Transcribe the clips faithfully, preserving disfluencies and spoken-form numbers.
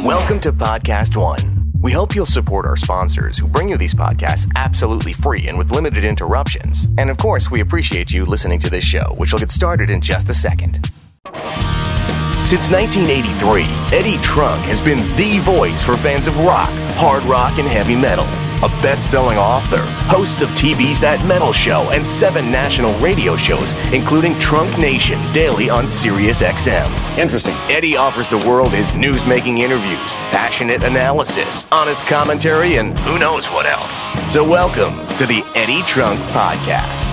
Welcome to Podcast One. We hope you'll support our sponsors who bring you these podcasts absolutely free and with limited interruptions. And of course, we appreciate you listening to this show, which will get started in just a second. Since nineteen eighty-three, Eddie Trunk has been the voice for fans of rock, hard rock, and heavy metal. A best-selling author, host of T V's That Metal Show, and seven national radio shows, including Trunk Nation, daily on Sirius X M. Interesting. Eddie offers the world his news-making interviews, passionate analysis, honest commentary, and who knows what else. So welcome to the Eddie Trunk Podcast.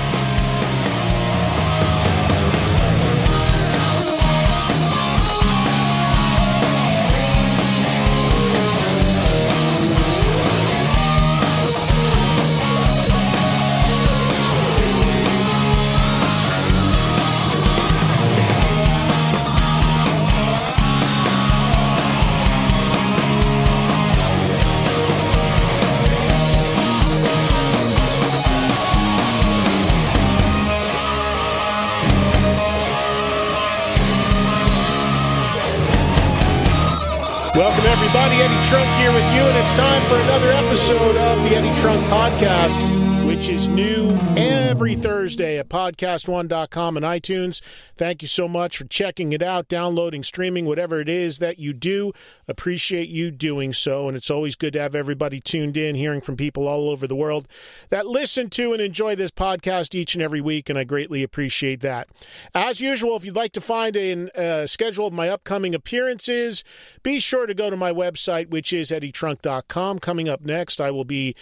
Welcome, everybody. Eddie Trunk here with you, and it's time for another episode of the Eddie Trunk Podcast, which is new every Thursday at podcast one dot com and iTunes. Thank you so much for checking it out, downloading, streaming, whatever it is that you do. Appreciate you doing so, and it's always good to have everybody tuned in, hearing from people all over the world that listen to and enjoy this podcast each and every week, and I greatly appreciate that. As usual, if you'd like to find a uh, schedule of my upcoming appearances, be sure to go to my website, which is eddie trunk dot com. Coming up next, I will be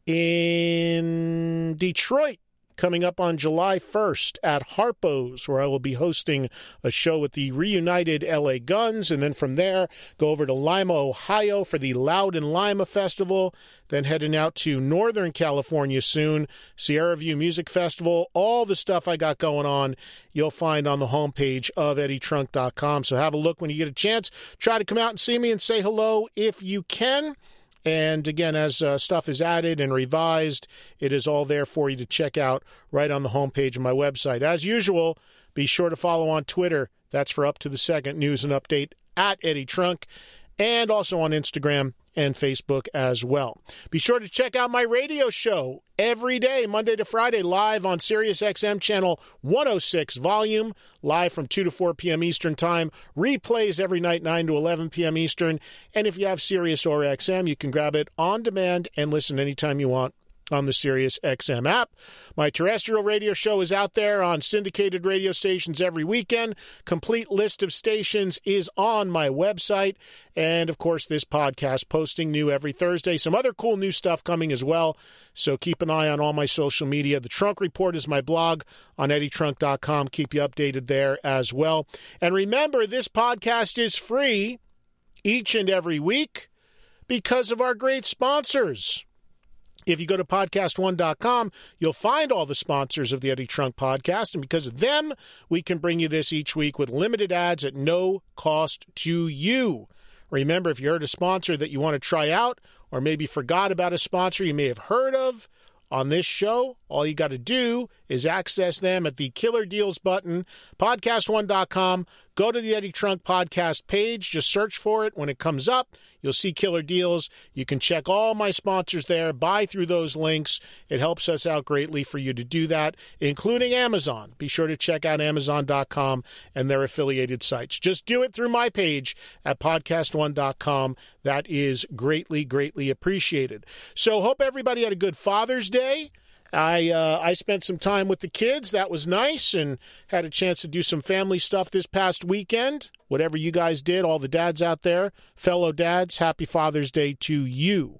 in Detroit, coming up on July first at Harpo's, where I will be hosting a show with the reunited L A Guns, and then from there, go over to Lima, Ohio for the Loud and Lima Festival, then heading out to Northern California soon, Sierra View Music Festival. All the stuff I got going on, you'll find on the homepage of eddie trunk dot com, so have a look when you get a chance. Try to come out and see me and say hello if you can. And again, as uh, stuff is added and revised, it is all there for you to check out right on the homepage of my website. As usual, be sure to follow on Twitter. That's for up to the second news and update at Eddie Trunk, and also on Instagram and Facebook as well. Be sure to check out my radio show every day, Monday to Friday, live on Sirius X M channel one oh six volume, live from two to four p.m. Eastern Time. Replays every night, nine to eleven p.m. Eastern. And if you have Sirius or X M, you can grab it on demand and listen anytime you want on the Sirius X M app. My terrestrial radio show is out there on syndicated radio stations every weekend. Complete list of stations is on my website. And, of course, this podcast posting new every Thursday. Some other cool new stuff coming as well. So keep an eye on all my social media. The Trunk Report is my blog on eddie trunk dot com. Keep you updated there as well. And remember, this podcast is free each and every week because of our great sponsors. If you go to podcast one dot com, you'll find all the sponsors of the Eddie Trunk Podcast, and because of them, we can bring you this each week with limited ads at no cost to you. Remember, if you heard a sponsor that you want to try out, or maybe forgot about a sponsor you may have heard of on this show, all you got to do is access them at the Killer Deals button, podcast one dot com. Go to the Eddie Trunk Podcast page. Just search for it. When it comes up, you'll see Killer Deals. You can check all my sponsors there, buy through those links. It helps us out greatly for you to do that, including Amazon. Be sure to check out amazon dot com and their affiliated sites. Just do it through my page at podcast one dot com. That is greatly, greatly appreciated. So hope everybody had a good Father's Day. I uh, I spent some time with the kids. That was nice, and had a chance to do some family stuff this past weekend. Whatever you guys did, all the dads out there, fellow dads, happy Father's Day to you.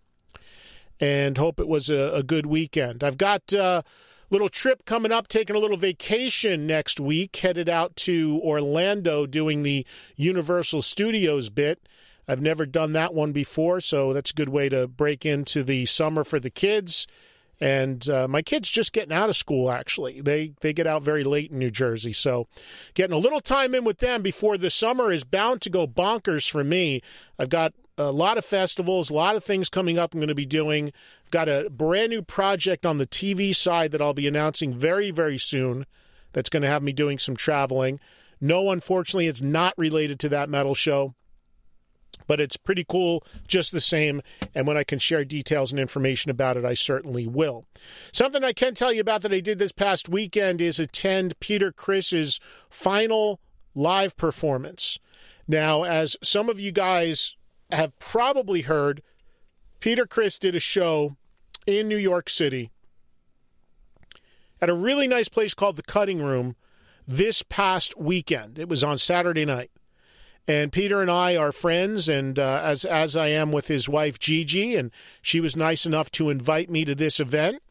And hope it was a, a good weekend. I've got a little trip coming up, taking a little vacation next week, headed out to Orlando doing the Universal Studios bit. I've never done that one before, so that's a good way to break into the summer for the kids. And uh, my kids just getting out of school, actually. They they get out very late in New Jersey. So getting a little time in with them before the summer is bound to go bonkers for me. I've got a lot of festivals, a lot of things coming up I'm going to be doing. I've got a brand new project on the T V side that I'll be announcing very, very soon that's going to have me doing some traveling. No, unfortunately, it's not related to that metal show. But it's pretty cool just the same, and when I can share details and information about it, I certainly will. Something I can tell you about that I did this past weekend is attend Peter Criss's final live performance. Now, as some of you guys have probably heard, Peter Criss did a show in New York City at a really nice place called The Cutting Room this past weekend. It was on Saturday night. And Peter and I are friends, and uh, as as I am with his wife, Gigi, and she was nice enough to invite me to this event.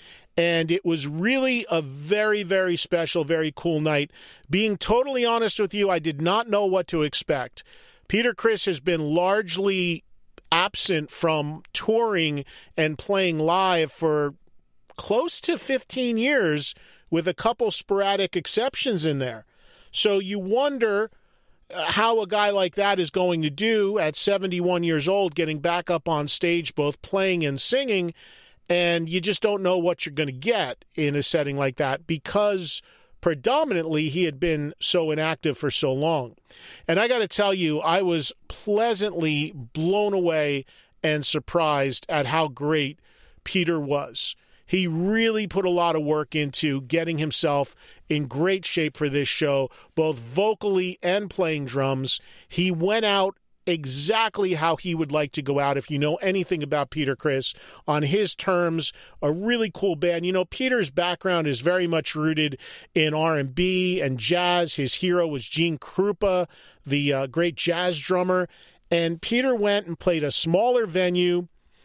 And it was really a very, very special, very cool night. Being totally honest with you, I did not know what to expect. Peter Criss has been largely absent from touring and playing live for close to fifteen years, with a couple sporadic exceptions in there. So you wonder how a guy like that is going to do at seventy-one years old, getting back up on stage, both playing and singing, and you just don't know what you're going to get in a setting like that because predominantly he had been so inactive for so long. And I got to tell you, I was pleasantly blown away and surprised at how great Peter was. He really put a lot of work into getting himself in great shape for this show, both vocally and playing drums. He went out exactly how he would like to go out. If you know anything about Peter Criss, on his terms, a really cool band. You know, Peter's background is very much rooted in R and B and jazz. His hero was Gene Krupa, the uh, great jazz drummer. And Peter went and played a smaller venue.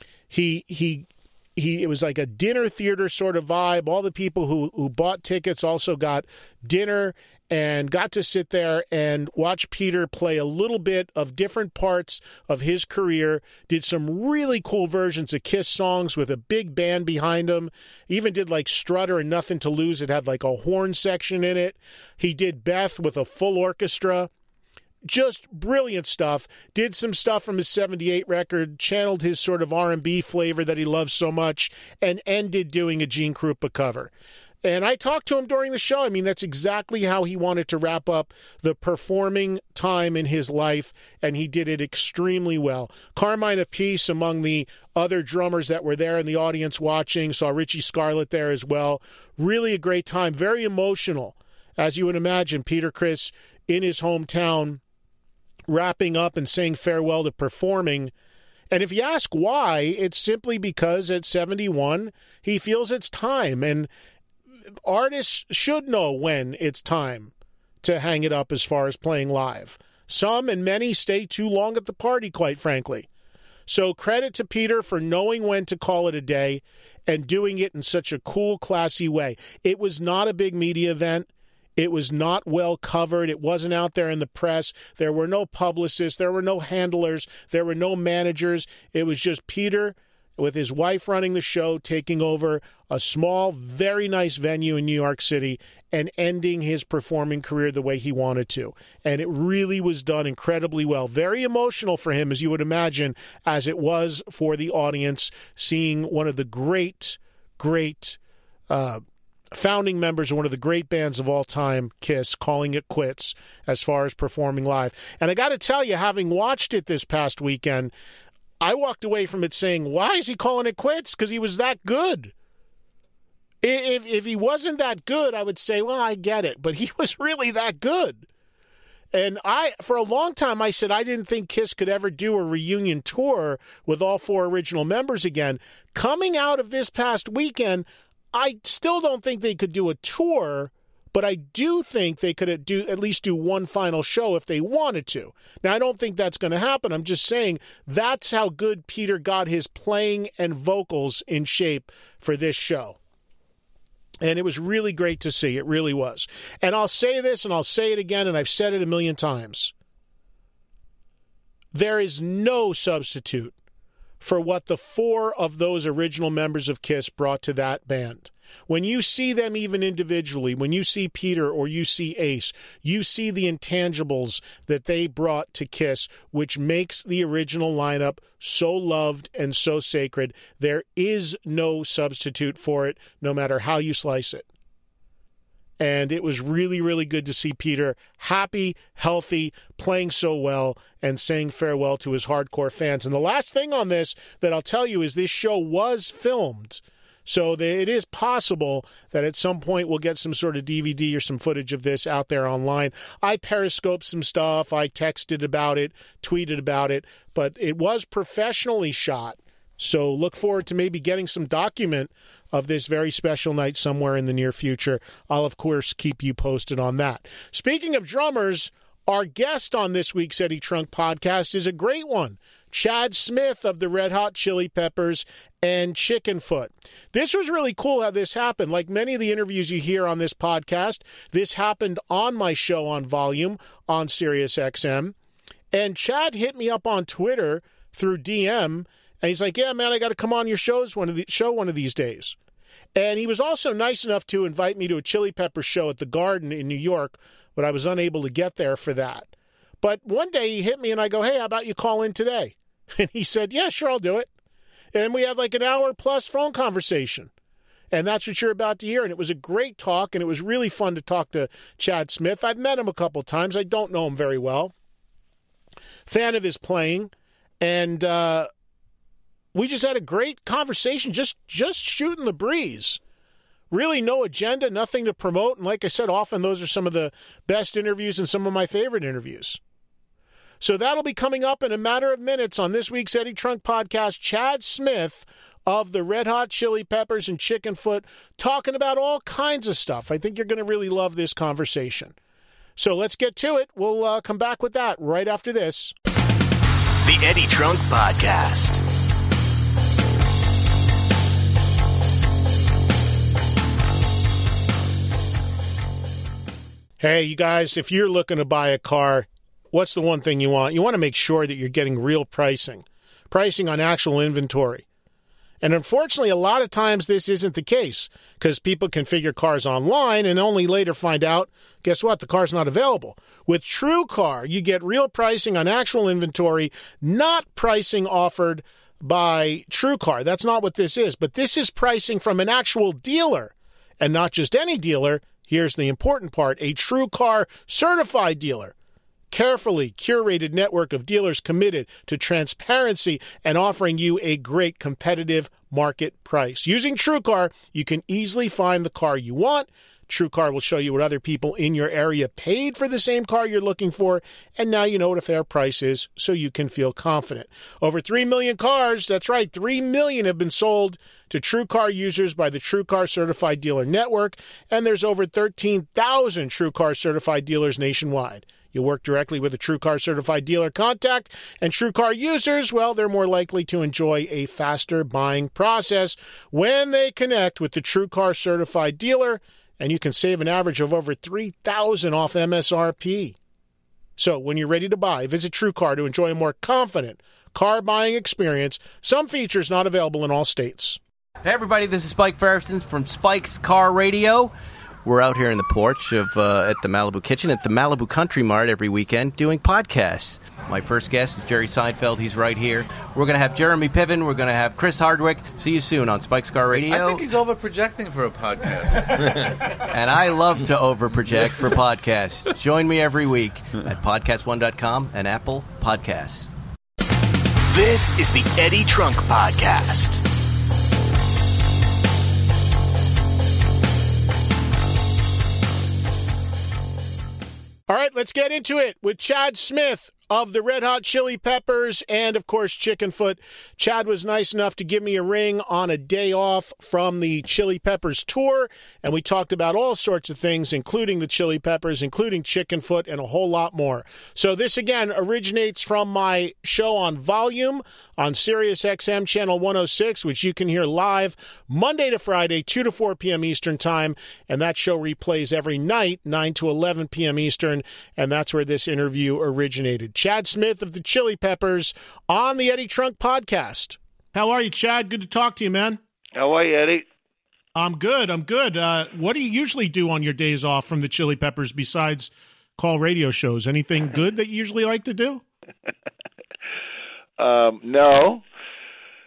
He he he. It was like a dinner theater sort of vibe. All the people who who bought tickets also got dinner and got to sit there and watch Peter play a little bit of different parts of his career. Did some really cool versions of Kiss songs with a big band behind him. Even did like Strutter and Nothing to Lose. It had like a horn section in it. He did Beth with a full orchestra. Just brilliant stuff. Did some stuff from his seventy-eight record, channeled his sort of R and B flavor that he loves so much, and ended doing a Gene Krupa cover. And I talked to him during the show. I mean, that's exactly how he wanted to wrap up the performing time in his life, and he did it extremely well. Carmine Appice, among the other drummers that were there in the audience watching, saw Richie Scarlett there as well. Really a great time. Very emotional, as you would imagine. Peter Criss in his hometown, wrapping up and saying farewell to performing. And if you ask why, it's simply because at seventy-one, he feels it's time. And artists should know when it's time to hang it up as far as playing live. Some and many stay too long at the party, quite frankly. So credit to Peter for knowing when to call it a day and doing it in such a cool, classy way. It was not a big media event. It was not well covered. It wasn't out there in the press. There were no publicists. There were no handlers. There were no managers. It was just Peter with his wife running the show, taking over a small, very nice venue in New York City and ending his performing career the way he wanted to. And it really was done incredibly well. Very emotional for him, as you would imagine, as it was for the audience, seeing one of the great, great uh founding members of one of the great bands of all time, Kiss, calling it quits as far as performing live. And I got to tell you, having watched it this past weekend, I walked away from it saying, why is he calling it quits? Because he was that good. If, if he wasn't that good, I would say, well, I get it. But he was really that good. And I, for a long time, I said I didn't think Kiss could ever do a reunion tour with all four original members again. Coming out of this past weekend, I still don't think they could do a tour, but I do think they could do at least do one final show if they wanted to. Now, I don't think that's going to happen. I'm just saying that's how good Peter got his playing and vocals in shape for this show. And it was really great to see. It really was. And I'll say this, and I'll say it again, and I've said it a million times. There is no substitute for what the four of those original members of Kiss brought to that band. When you see them even individually, when you see Peter or you see Ace, you see the intangibles that they brought to Kiss, which makes the original lineup so loved and so sacred. There is no substitute for it, no matter how you slice it. And it was really, really good to see Peter happy, healthy, playing so well, and saying farewell to his hardcore fans. And the last thing on this that I'll tell you is this show was filmed. So it is possible that at some point we'll get some sort of D V D or some footage of this out there online. I periscoped some stuff. I texted about it, tweeted about it, but it was professionally shot. So look forward to maybe getting some document of this very special night somewhere in the near future. I'll, of course, keep you posted on that. Speaking of drummers, our guest on this week's Eddie Trunk podcast is a great one, Chad Smith of the Red Hot Chili Peppers and Chickenfoot. This was really cool how this happened. Like many of the interviews you hear on this podcast, this happened on my show on Volume on Sirius X M. And Chad hit me up on Twitter through D M, and he's like, yeah, man, I got to come on your shows one of the, show one of these days. And he was also nice enough to invite me to a Chili Peppers show at the Garden in New York, but I was unable to get there for that. But one day he hit me and I go, hey, how about you call in today? And he said, yeah, sure, I'll do it. And we had like an hour plus phone conversation. And that's what you're about to hear. And it was a great talk, and it was really fun to talk to Chad Smith. I've met him a couple times. I don't know him very well. Fan of his playing. And uh, we just had a great conversation, just, just shooting the breeze. Really no agenda, nothing to promote. And like I said, often those are some of the best interviews and some of my favorite interviews. So that'll be coming up in a matter of minutes on this week's Eddie Trunk podcast. Chad Smith of the Red Hot Chili Peppers and Chickenfoot talking about all kinds of stuff. I think you're going to really love this conversation. So let's get to it. We'll uh, come back with that right after this. The Eddie Trunk Podcast. Hey, you guys, if you're looking to buy a car, what's the one thing you want? You want to make sure that you're getting real pricing, pricing on actual inventory. And unfortunately, a lot of times this isn't the case because people configure cars online and only later find out, guess what, the car's not available. With TrueCar, you get real pricing on actual inventory, not pricing offered by TrueCar. That's not what this is, but this is pricing from an actual dealer, and not just any dealer. Here's the important part, a TrueCar certified dealer. Carefully curated network of dealers committed to transparency and offering you a great competitive market price. Using TrueCar, you can easily find the car you want. TrueCar will show you what other people in your area paid for the same car you're looking for, and now you know what a fair price is, so you can feel confident. Over three million cars, that's right, three million have been sold to TrueCar users by the TrueCar Certified Dealer Network, and there's over thirteen thousand TrueCar Certified dealers nationwide. You'll work directly with a TrueCar Certified dealer contact, and TrueCar users, well, they're more likely to enjoy a faster buying process when they connect with the TrueCar Certified dealer, and you can save an average of over three thousand dollars off M S R P. So when you're ready to buy, visit TrueCar to enjoy a more confident car buying experience. Some features not available in all states. Hey everybody, this is Spike Ferguson from Spike's Car Radio. We're out here in the porch of uh, at the Malibu Kitchen at the Malibu Country Mart every weekend doing podcasts. My first guest is Jerry Seinfeld. He's right here. We're going to have Jeremy Piven. We're going to have Chris Hardwick. See you soon on Spike's Car Radio. I think he's over-projecting for a podcast. And I love to over-project for podcasts. Join me every week at podcast one dot com and Apple Podcasts. This is the Eddie Trunk Podcast. All right, let's get into it with Chad Smith of the Red Hot Chili Peppers and, of course, Chickenfoot. Chad was nice enough to give me a ring on a day off from the Chili Peppers tour, and we talked about all sorts of things, including the Chili Peppers, including Chickenfoot, and a whole lot more. So this, again, originates from my show on Volume on Sirius X M Channel one oh six, which you can hear live Monday to Friday, two to four p.m. Eastern Time, and that show replays every night, nine to eleven p.m. Eastern, and that's where this interview originated. Chad Smith of the Chili Peppers on the Eddie Trunk Podcast. How are you, Chad? Good to talk to you, man. How are you, Eddie? I'm good. I'm good. Uh, what do you usually do on your days off from the Chili Peppers besides call radio shows? Anything good that you usually like to do? um, no.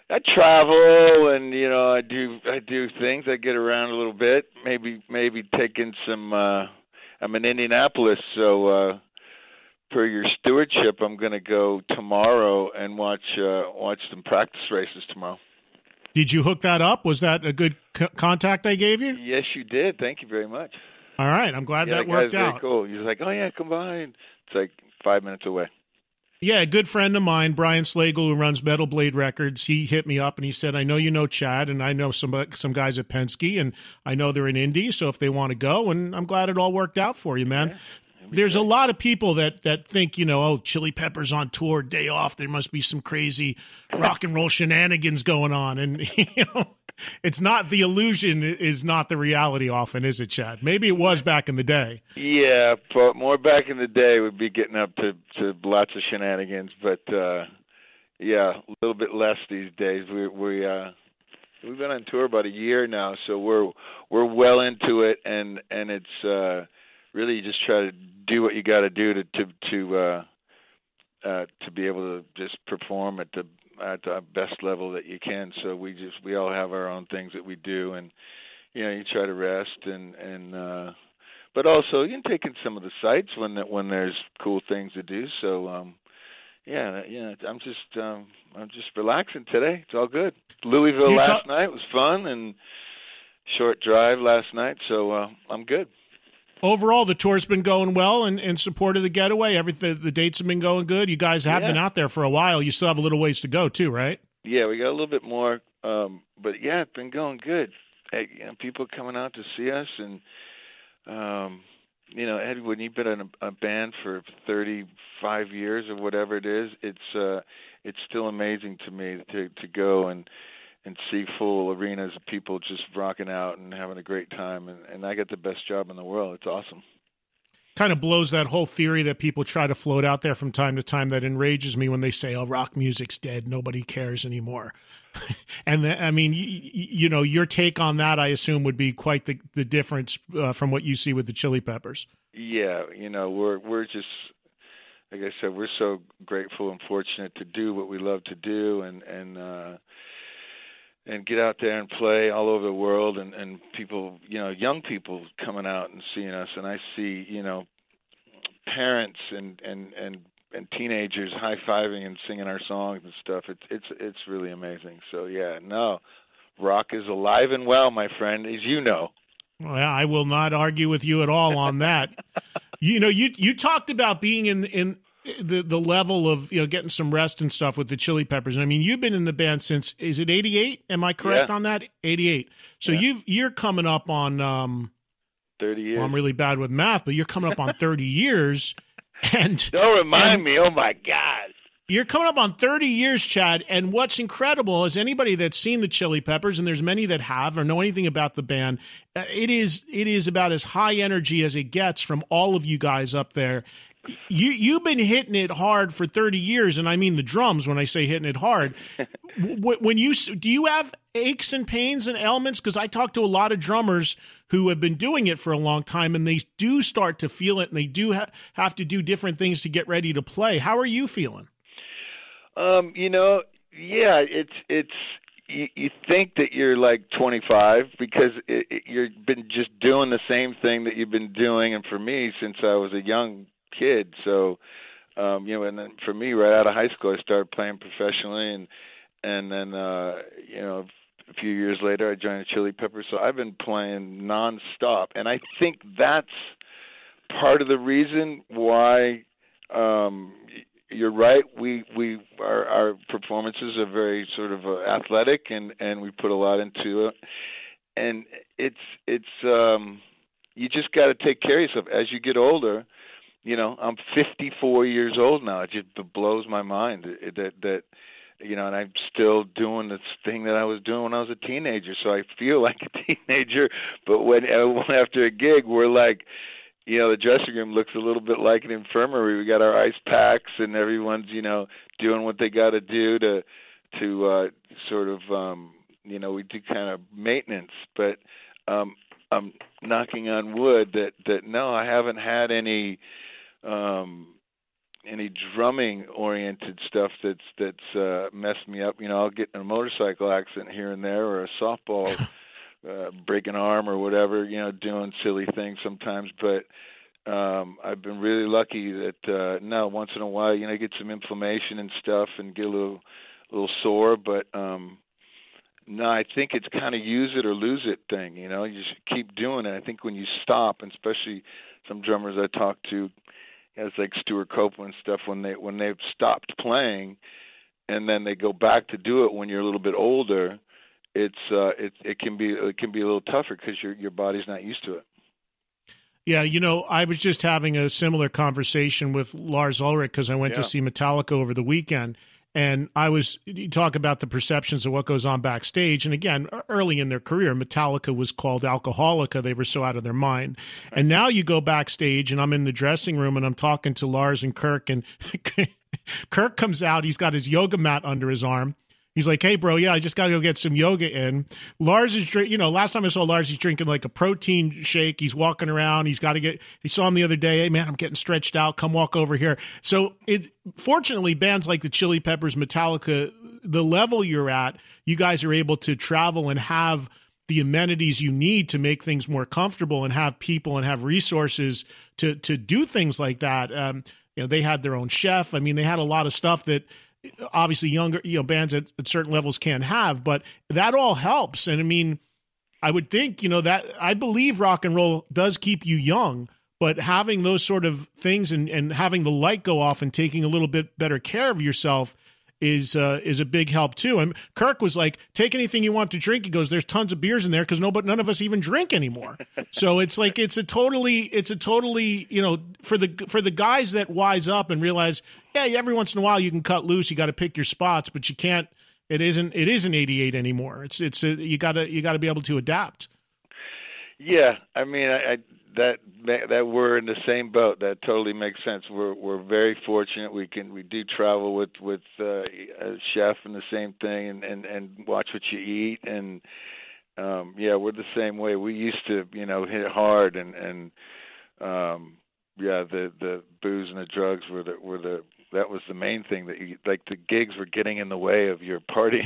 I travel, and you know, I do I do things. I get around a little bit. Maybe maybe taking some. Uh, I'm in Indianapolis, so uh, per your stewardship, I'm going to go tomorrow and watch uh, watch some practice races tomorrow. Did you hook that up? Was that a good c- contact I gave you? Yes, you did. Thank you very much. All right, I'm glad yeah, that that worked guy's out. Very cool. He's like, oh yeah, come by. And it's like five minutes away. Yeah, a good friend of mine, Brian Slagle, who runs Metal Blade Records, he hit me up and he said, I know you know Chad, and I know some some guys at Penske, and I know they're in Indy, so if they want to go, and I'm glad it all worked out for you, man. Yeah, there's great. A lot of people that, that think, you know, oh, Chili Peppers on tour, day off, there must be some crazy rock and roll shenanigans going on, and, you know, it's not, the illusion is not the reality often, is it, Chad? Maybe it was back in the day. Yeah, but more back in the day would be getting up to, to lots of shenanigans, but uh, yeah, a little bit less these days. We we uh, we've been on tour about a year now, so we're we're well into it, and and it's uh, really you just try to do what you got to do to to to uh, uh, to be able to just perform at the at the best level that you can. So we just we all have our own things that we do, and you know you try to rest and and uh, but also you can take in some of the sights when that when there's cool things to do. So um, yeah, yeah, I'm just um, I'm just relaxing today. It's all good. Louisville you last ta- night was fun, and short drive last night, so uh, I'm good. Overall, the tour's been going well and in support of the getaway. Everything, the dates have been going good. You guys have yeah. been out there for a while. You still have a little ways to go, too, right? Yeah, we got a little bit more. Um, but, yeah, it's been going good. Hey, you know, people coming out to see us. And, um, you know, Ed, when you've been in a, a band for thirty-five years or whatever it is, it's uh, it's still amazing to me to, to go and and see full arenas of people just rocking out and having a great time. And, and I get the best job in the world. It's awesome. Kind of blows that whole theory that people try to float out there from time to time that enrages me when they say, oh, rock music's dead. Nobody cares anymore. and, the, I mean, you, you know, your take on that, I assume, would be quite the, the difference uh, from what you see with the Chili Peppers. Yeah, you know, we're we're just, like I said, we're so grateful and fortunate to do what we love to do, and, and uh and get out there and play all over the world, and, and people, you know, young people coming out and seeing us. And I see, you know, parents and, and, and, and teenagers high-fiving and singing our songs and stuff. It's it's it's really amazing. So, yeah, no, rock is alive and well, my friend, as you know. Well, I will not argue with you at all on that. you know, you you talked about being in in the the level of, you know, getting some rest and stuff with the Chili Peppers. I mean, you've been in the band since, is it eighty-eight? Am I correct yeah. on that? eighty-eight. So yeah. you've you're coming up on um, thirty years. Well, I'm really bad with math, but you're coming up on thirty years. And don't remind and, me. Oh my God. You're coming up on thirty years, Chad, and what's incredible is anybody that's seen the Chili Peppers, and there's many that have or know anything about the band, uh, it is it is about as high energy as it gets from all of you guys up there. You you've been hitting it hard for thirty years, and I mean the drums when I say hitting it hard. when you do you have aches and pains and ailments? Because I talk to a lot of drummers who have been doing it for a long time, and they do start to feel it, and they do ha- have to do different things to get ready to play. How are you feeling? Um, you know, yeah, it's it's. You, you think that you're like twenty-five because it, it, you've been just doing the same thing that you've been doing, and for me, since I was a young kid. So, um, you know, and then for me, right out of high school, I started playing professionally, and and then uh, you know, a few years later, I joined the Chili Peppers. So I've been playing nonstop, and I think that's part of the reason why. Um, you're right. We we our, our performances are very sort of uh, athletic, and, and we put a lot into it. And it's it's um, you just got to take care of yourself as you get older. You know, I'm fifty-four years old now. It just blows my mind that that you know, and I'm still doing this thing that I was doing when I was a teenager. So I feel like a teenager. But when after a gig, we're like, you know, the dressing room looks a little bit like an infirmary. We got our ice packs, and everyone's, you know, doing what they got to do to to uh, sort of, um, you know, we do kind of maintenance. But um, I'm knocking on wood that that no, I haven't had any. Um, any drumming oriented stuff that's that's uh, messed me up. You know, I'll get in a motorcycle accident here and there, or a softball uh, break an arm or whatever. You know, doing silly things sometimes, but. Um, I've been really lucky that uh, no, once in a while, you know, I get some inflammation and stuff and get a little, a little sore. But um, no, I think it's kind of use it or lose it thing. You know, you just keep doing it. I think when you stop, and especially some drummers I talk to, guys like Stuart Copeland and stuff, when they when they've stopped playing, and then they go back to do it when you're a little bit older, it's uh, it it can be it can be a little tougher because your your body's not used to it. Yeah, you know, I was just having a similar conversation with Lars Ulrich because I went yeah. to see Metallica over the weekend, and I was you talk about the perceptions of what goes on backstage. And again, early in their career, Metallica was called Alcoholica. They were so out of their mind. And now you go backstage, and I'm in the dressing room, and I'm talking to Lars and Kirk, and Kirk comes out. He's got his yoga mat under his arm. He's like, hey, bro, yeah, I just got to go get some yoga in. Lars is, drink, you know, last time I saw Lars, he's drinking like a protein shake. He's walking around. He's got to get, he saw him the other day. Hey, man, I'm getting stretched out. Come walk over here. So it, fortunately, bands like the Chili Peppers, Metallica, the level you're at, you guys are able to travel and have the amenities you need to make things more comfortable and have people and have resources to, to do things like that. Um, you know, they had their own chef. I mean, they had a lot of stuff that, obviously younger, you know, bands at, at certain levels can't have, but that all helps. And I mean, I would think, you know, that I believe rock and roll does keep you young, but having those sort of things and, and having the light go off and taking a little bit better care of yourself is uh, is a big help too. And Kirk was like, take anything you want to drink. He goes, there's tons of beers in there because nobody, none of us even drink anymore. So it's like, it's a totally, it's a totally, you know, for the, for the guys that wise up and realize, yeah, every once in a while you can cut loose. You got to pick your spots, but you can't, it isn't, it isn't eighty-eight anymore. It's, it's, a, you gotta, you gotta be able to adapt. Yeah. I mean, I, I that, that we're in the same boat. That totally makes sense. We're, we're very fortunate. We can, we do travel with, with uh, a chef and the same thing and, and, and watch what you eat. And, um, yeah, we're the same way. We used to, you know, hit it hard and, and, um, yeah, the, the booze and the drugs were the, were the, that was the main thing that you, like the gigs were getting in the way of your party.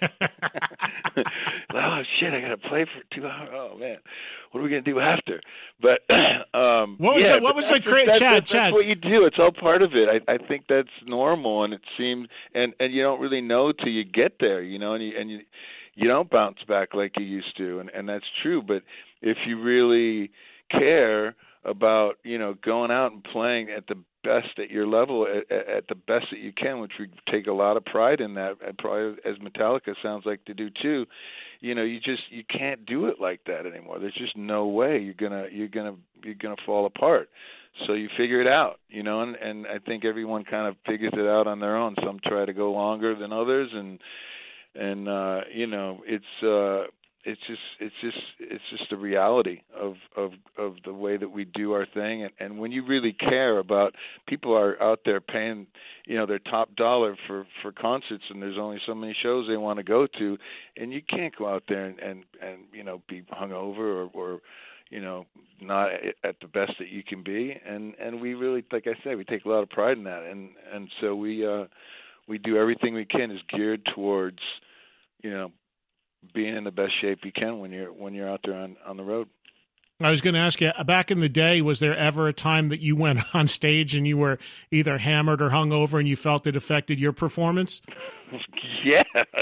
Oh shit! I got to play for two hours. Oh man, what are we gonna do after? But um, what was yeah, that? What was the great that's, Chad? That's, Chad, that's what you do. It's all part of it. I, I think that's normal, and it seems, and and you don't really know till you get there, you know, and you and you you don't bounce back like you used to, and and that's true. But if you really care about, you know, going out and playing at the best at your level, at, at the best that you can, which we take a lot of pride in that, and probably as Metallica sounds like to do too. You know, you just you can't do it like that anymore. There's just no way you're gonna you're gonna you're gonna fall apart. So you figure it out, you know, and, and I think everyone kind of figures it out on their own. Some try to go longer than others, and and uh, you know, it's uh, it's just it's just it's just a reality of of of the way that we do our thing. And, and when you really care about, people are out there paying, you know, their top dollar for for concerts, and there's only so many shows they want to go to, and you can't go out there and and, and you know, be hungover or, or you know, not at the best that you can be. And and we really, like I said, we take a lot of pride in that, and and so we uh we do everything we can is geared towards, you know, being in the best shape you can when you're when you're out there on, on the road. I was going to ask you, back in the day, was there ever a time that you went on stage and you were either hammered or hungover and you felt it affected your performance? Yes.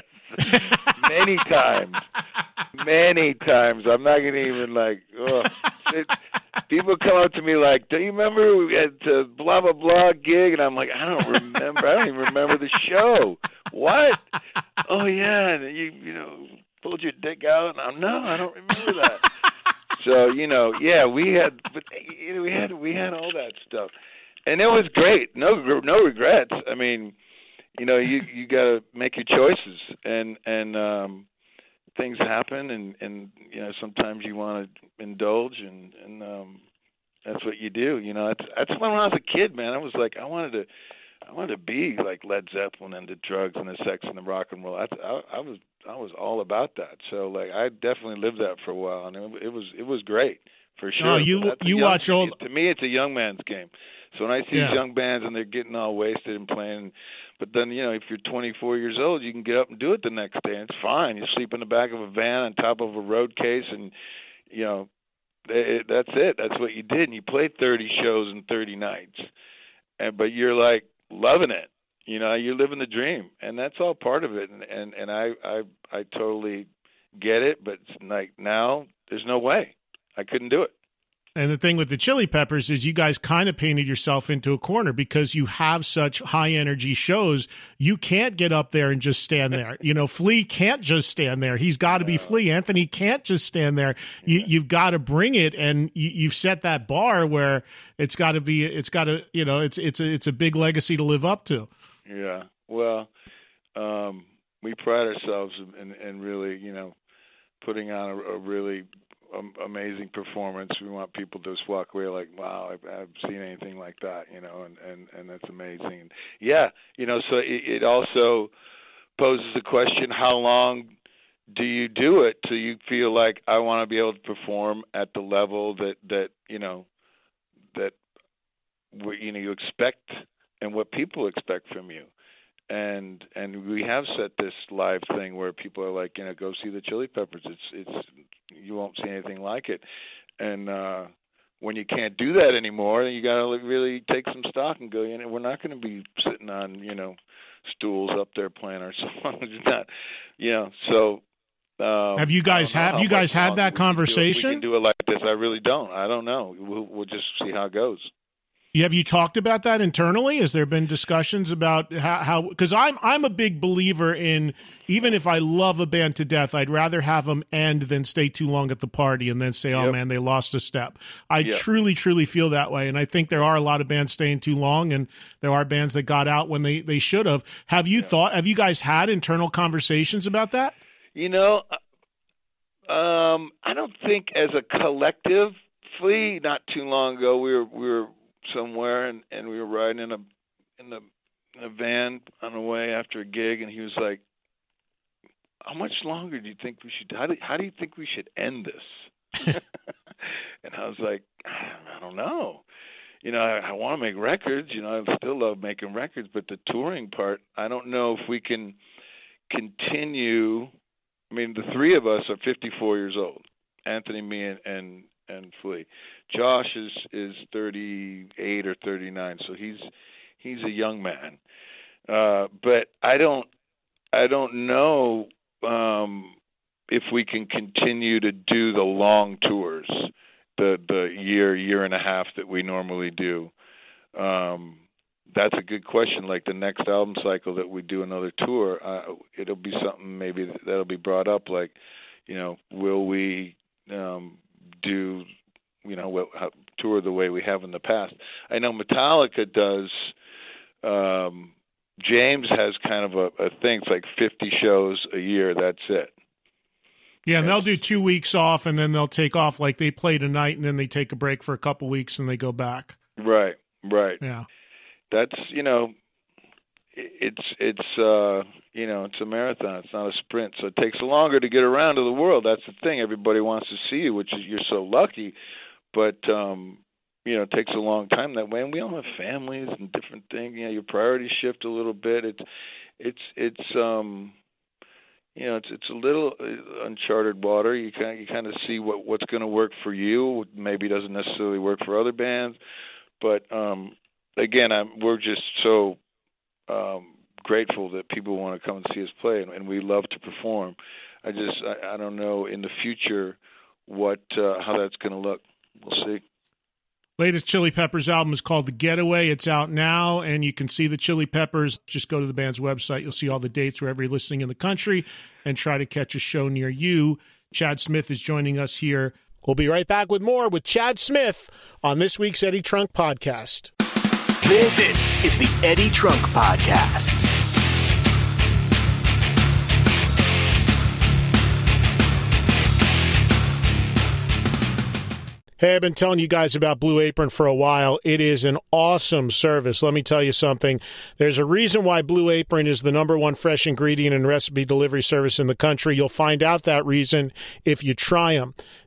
Many times. Many times. I'm not going to even like, ugh. It, people come up to me like, do you remember we had the blah, blah, blah gig? And I'm like, I don't remember. I don't even remember the show. What? Oh, yeah. And you, you know, pulled your dick out. And I'm, no, I don't remember that. So, you know, yeah, we had, but you know, we had, we had all that stuff. And it was great. No, no regrets. I mean, you know, you, you got to make your choices, and, and, um, things happen, and, and, you know, sometimes you want to indulge, and, and, um, that's what you do. You know, that's, that's when I was a kid, man, I was like, I wanted to, I wanted to be like Led Zeppelin and the drugs and the sex and the rock and roll. I, I, I was, I was all about that. So like, I definitely lived that for a while, and it, it was, it was great for sure. Oh, you, you watch old. To me, it's a young man's game. So when I see Yeah. these young bands and they're getting all wasted and playing, but then, you know, if you're twenty-four years old, you can get up and do it the next day, and it's fine. You sleep in the back of a van on top of a road case, and, you know, it, that's it. That's what you did. And you played thirty shows in thirty nights. And but you're, like, loving it. You know, you're living the dream. And that's all part of it. And, and, and I, I, I totally get it, but it's like now there's no way. I couldn't do it. And the thing with the Chili Peppers is you guys kind of painted yourself into a corner because you have such high energy shows. You can't get up there and just stand there. You know, Flea can't just stand there. He's got to be Flea. Anthony can't just stand there. You, you've got to bring it, and you, you've set that bar where it's got to be. It's got to. You know, it's it's a it's a big legacy to live up to. Yeah. Well, um, we pride ourselves in, in really, you know, putting on a, a really amazing performance. We want people to just walk away like, wow, I've, I've seen anything like that, you know, and, and, and that's amazing. Yeah, you know, so it, it also poses the question, how long do you do it till you feel like I want to be able to perform at the level that, that you know, that you know you expect and what people expect from you. And and we have set this live thing where people are like, you know, go see the Chili Peppers. It's it's you won't see anything like it. And uh, when you can't do that anymore, then you got to really take some stock and go, you know, we're not going to be sitting on, you know, stools up there playing our songs. It's not, you know. So um, have you guys have you guys had that conversation? We can do it like this. I really don't. I don't know. We'll, we'll just see how it goes. Have you talked about that internally? Has there been discussions about how, because I'm, I'm a big believer in, even if I love a band to death, I'd rather have them end than stay too long at the party and then say, oh, yep. man, they lost a step. I yep. truly, truly feel that way. And I think there are a lot of bands staying too long, and there are bands that got out when they, they should have. Have you yep. thought, have you guys had internal conversations about that? You know, um, I don't think as a collective, Flea, not too long ago, we were, we were, somewhere and, and we were riding in a in the in a van on the way after a gig, and he was like, how much longer do you think we should how do, how do you think we should end this? And I was like, I don't know, you know, I, I want to make records, you know, I still love making records, but the touring part, I don't know if we can continue. I mean, the three of us are fifty-four years old, Anthony, me, and and, and Flea. Josh is, is thirty-eight or thirty-nine, so he's he's a young man. Uh, but I don't I don't know um, if we can continue to do the long tours, the the year year and a half that we normally do. Um, that's a good question. Like the next album cycle that we do another tour, uh, it'll be something maybe that'll be brought up. Like, you know, will we um, do you know, what, how, tour the way we have in the past. I know Metallica does, um, James has kind of a, a thing, it's like fifty shows a year, that's it. Yeah, and they'll do two weeks off, and then they'll take off, like they play tonight, and then they take a break for a couple weeks, and they go back. Right, right. Yeah. That's, you know, it's, it's uh, you know, it's a marathon, it's not a sprint, so it takes longer to get around to the world. That's the thing, everybody wants to see you, which is, you're so lucky. But, um, you know, it takes a long time that way. And we all have families and different things. You know, your priorities shift a little bit. It's, it's, it's, um, you know, it's, it's a little uncharted water. You kind of, you kind of see what, what's going to work for you. Maybe doesn't necessarily work for other bands. But, um, again, I'm, we're just so um, grateful that people want to come and see us play, and, and we love to perform. I just, I, I don't know in the future what, uh, how that's going to look. We'll see. Latest Chili Peppers album is called The Getaway. It's out now, and you can see the Chili Peppers. Just go to the band's website. You'll see all the dates wherever you're listening in the country, and try to catch a show near you. Chad Smith is joining us here. We'll be right back with more with Chad Smith on this week's Eddie Trunk Podcast. This, this is the Eddie Trunk Podcast. Hey, I've been telling you guys about Blue Apron for a while. It is an awesome service. Let me tell you something. There's a reason why Blue Apron is the number one fresh ingredient and recipe delivery service in the country. You'll find out that reason if you try them.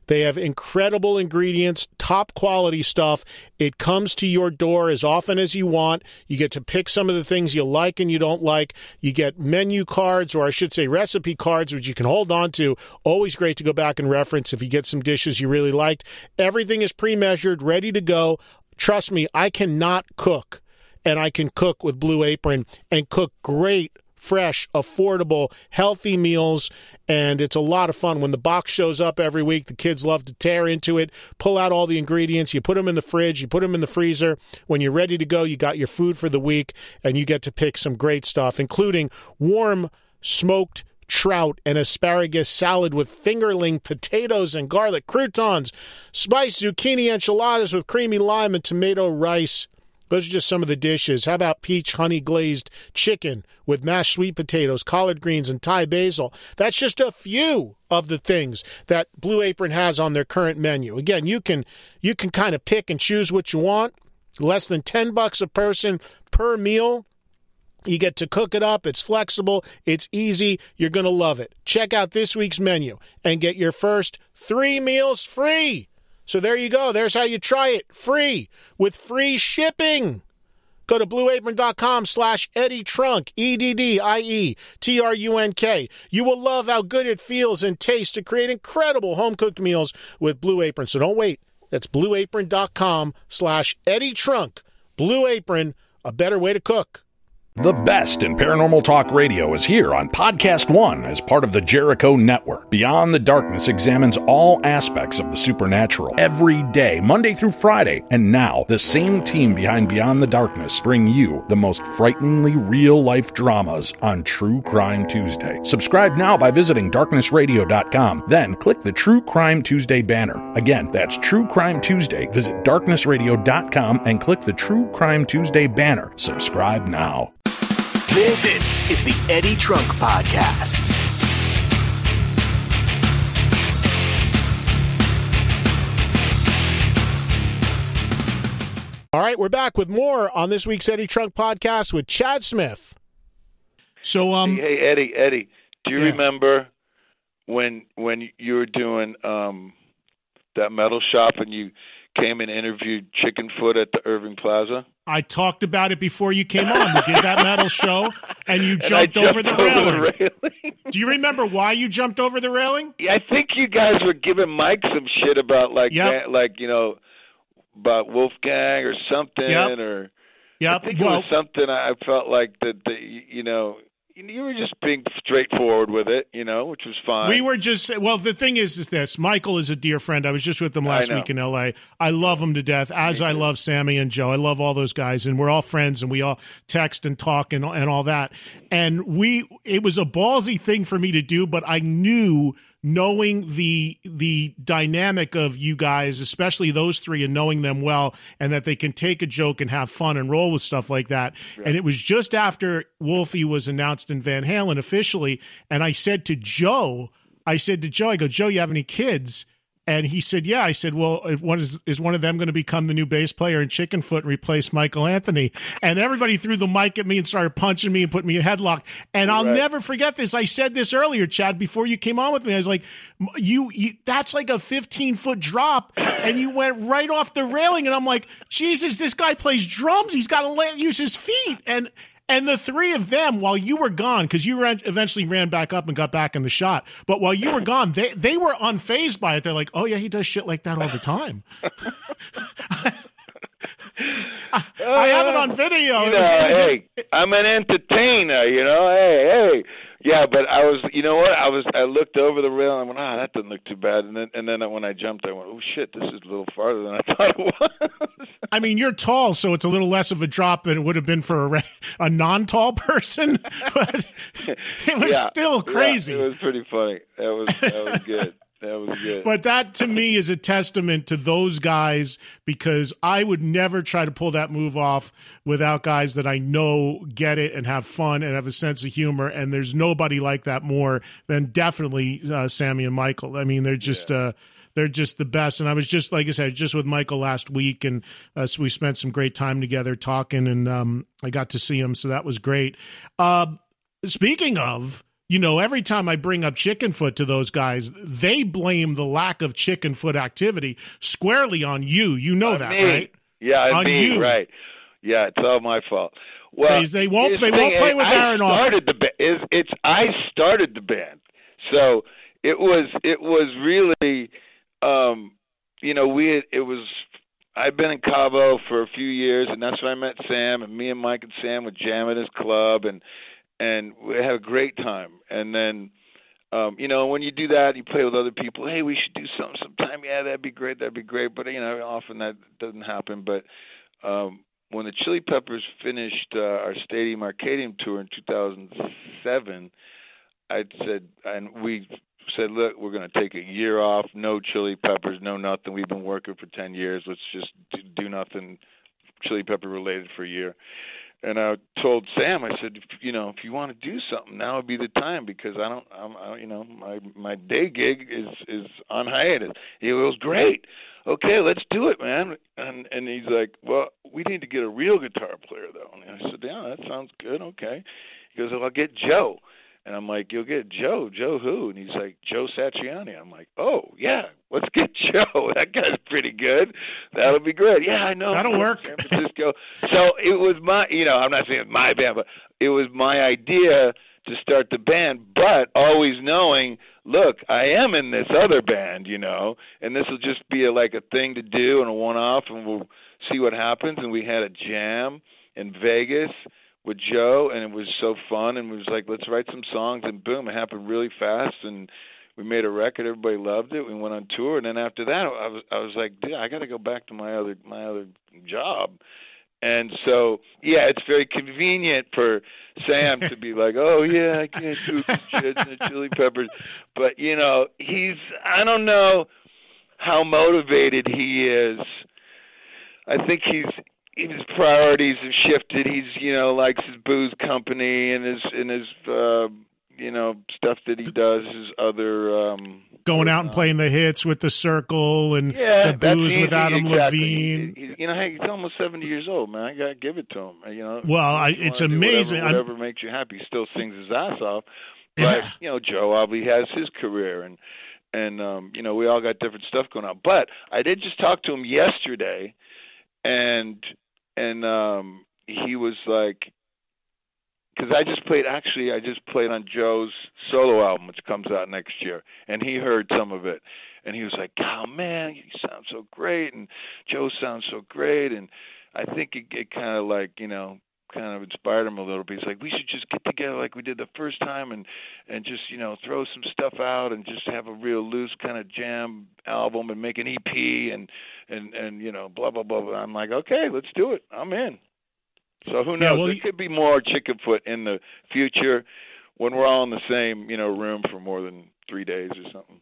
They have incredible ingredients, top quality stuff. It comes to your door as often as you want. You get to pick some of the things you like and you don't like. You get menu cards, or I should say recipe cards, which you can hold on to. Always great to go back and reference if you get some dishes you really liked. Everything is pre-measured, ready to go. Trust me, I cannot cook, and I can cook with Blue Apron and cook great, fresh, affordable, healthy meals, and it's a lot of fun. When the box shows up every week, the kids love to tear into it, pull out all the ingredients, you put them in the fridge, you put them in the freezer. When you're ready to go, you got your food for the week, and you get to pick some great stuff, including warm smoked trout and asparagus salad with fingerling potatoes and garlic croutons, spiced zucchini enchiladas with creamy lime and tomato rice. Those are just some of the dishes. How about peach honey glazed chicken with mashed sweet potatoes, collard greens, and Thai basil? That's just a few of the things that Blue Apron has on their current menu. Again, you can you can kind of pick and choose what you want. Less than ten bucks a person per meal. You get to cook it up. It's flexible. It's easy. You're going to love it. Check out this week's menu and get your first three meals free. So there you go. There's how you try it. Free with free shipping. Go to blueapron.com slash Eddie Trunk, E D D I E T R U N K. You will love how good it feels and tastes to create incredible home-cooked meals with Blue Apron. So don't wait. That's blueapron.com slash Eddie Trunk. Blue Apron, a better way to cook. The best in paranormal talk radio is here on Podcast One as part of the Jericho Network. Beyond the Darkness examines all aspects of the supernatural every day, Monday through Friday. And now, the same team behind Beyond the Darkness bring you the most frighteningly real-life dramas on True Crime Tuesday. Subscribe now by visiting darkness radio dot com. Then click the True Crime Tuesday banner. Again, that's True Crime Tuesday. Visit darkness radio dot com and click the True Crime Tuesday banner. Subscribe now. This, this is the Eddie Trunk Podcast. All right, we're back with more on this week's Eddie Trunk Podcast with Chad Smith. So, um, hey, hey Eddie, Eddie, do you yeah. remember when when you were doing um, that metal shop and you came and interviewed Chickenfoot at the Irving Plaza? I talked about it before you came on. We did that metal show, and you jumped, and jumped over, the, over railing. the railing. Do you remember why you jumped over the railing? Yeah, I think you guys were giving Mike some shit about like yep. like you know about Wolfgang or something yep. or yep. I think well, it was something I felt like that the, you know. You were just being straightforward with it, you know, which was fine. We were just, well, the thing is, is this. Michael is a dear friend. I was just with him last week in L A. I love him to death, as I love Sammy and Joe. I love all those guys, and we're all friends, and we all text and talk and, and all that. And we, it was a ballsy thing for me to do, but I knew, knowing the the dynamic of you guys, especially those three, and knowing them well, and that they can take a joke and have fun and roll with stuff like that. Right. And it was just after Wolfie was announced in Van Halen officially, and I said to Joe, I said to Joe, I go, Joe, you have any kids? And he said, yeah. I said, well, what is, is one of them going to become the new bass player in Chickenfoot and replace Michael Anthony? And everybody threw the mic at me and started punching me and put me in a headlock. And I'll right. never forget this. I said this earlier, Chad, before you came on with me. I was like, you, you that's like a fifteen-foot drop, and you went right off the railing. And I'm like, Jesus, this guy plays drums. He's got to use his feet. And And the three of them, while you were gone, because you ran, eventually ran back up and got back in the shot, but while you were gone, they they were unfazed by it. They're like, oh, yeah, he does shit like that all the time. I, I have it on video. You It was, know, it was, hey, it, I'm an entertainer, you know. Hey, hey. Yeah, but I was, you know what? I was, I looked over the rail and I went, ah, that doesn't look too bad. And then, and then when I jumped, I went, oh shit, this is a little farther than I thought it was. I mean, you're tall, so it's a little less of a drop than it would have been for a, a non-tall person. But it was yeah, still crazy. Yeah, it was pretty funny. That was, that was good. That was good. But that, to me, is a testament to those guys, because I would never try to pull that move off without guys that I know get it and have fun and have a sense of humor. And there's nobody like that more than definitely uh, Sammy and Michael. I mean, they're just yeah. uh, they're just the best. And I was just, like I said, just with Michael last week, and uh, so we spent some great time together talking, and um, I got to see him, so that was great. Uh, speaking of you know, every time I bring up Chickenfoot to those guys, they blame the lack of Chickenfoot activity squarely on you. You know on that, me. right? Yeah, on me, you. right. Yeah, it's all my fault. Well, they, they won't. They the won't play with I Aaron off. Started the ba- is it's I started the band, so it was it was really, um, you know, we had, it was. I'd been in Cabo for a few years, and that's when I met Sam. And me and Mike and Sam would jam at his club, and and we had a great time. And then, um, you know, when you do that, you play with other people. Hey, we should do something sometime. Yeah, that'd be great. That'd be great. But you know, often that doesn't happen. But um, when the Chili Peppers finished uh, our Stadium Arcadium tour in two thousand seven, I said, and we said, look, we're going to take a year off, no Chili Peppers, no nothing. We've been working for ten years. Let's just do nothing Chili Pepper related for a year. And I told Sam, I said, you know, if you want to do something, now would be the time, because I don't, I'm, I, you know, my my day gig is is on hiatus. He goes, great. Okay, let's do it, man. And and he's like, well, we need to get a real guitar player, though. And I said, yeah, that sounds good. Okay. He goes, well, I'll get Joe. And I'm like, you'll get Joe. Joe who? And he's like, Joe Satriani. I'm like, oh, yeah, let's get Joe. That guy's pretty good. That'll be great. Yeah, I know. That'll work. San Francisco. So it was my, you know, I'm not saying it's my band, but it was my idea to start the band, but always knowing, look, I am in this other band, you know, and this will just be a, like a thing to do and a one-off, and we'll see what happens. And we had a jam in Vegas with Joe, and it was so fun, and we was like, let's write some songs, and boom, it happened really fast, and we made a record. Everybody loved it. We went on tour, and then after that, I was I was like, dude, I got to go back to my other my other job. And so, yeah, it's very convenient for Sam to be like, oh yeah, I can't do the Chili Peppers, but you know, he's I don't know how motivated he is. I think he's. His priorities have shifted. He's, you know, likes his booze company and his and his, uh, you know, stuff that he does. His other um, going out and playing the hits with the Circle and yeah, the booze with Adam exactly. Levine. He, he, you know, hey, he's almost seventy years old, man. I gotta give it to him. You know, well, I, it's amazing. Whatever, whatever makes you happy. He still sings his ass off. But yeah. you know, Joe obviously has his career, and and um, you know, we all got different stuff going on. But I did just talk to him yesterday, and. And um, he was like, because I just played, actually, I just played on Joe's solo album, which comes out next year. And he heard some of it. And he was like, oh, man, you sound so great. And Joe sounds so great. And I think it, it kind of like, you know, kind of inspired him a little bit. He's like, we should just get together like we did the first time and, and just, you know, throw some stuff out and just have a real loose kind of jam album and make an E P and, and, and you know, blah, blah, blah, blah. I'm like, okay, let's do it. I'm in. So who knows? Yeah, well, there you... could be more Chickenfoot in the future when we're all in the same, you know, room for more than three days or something.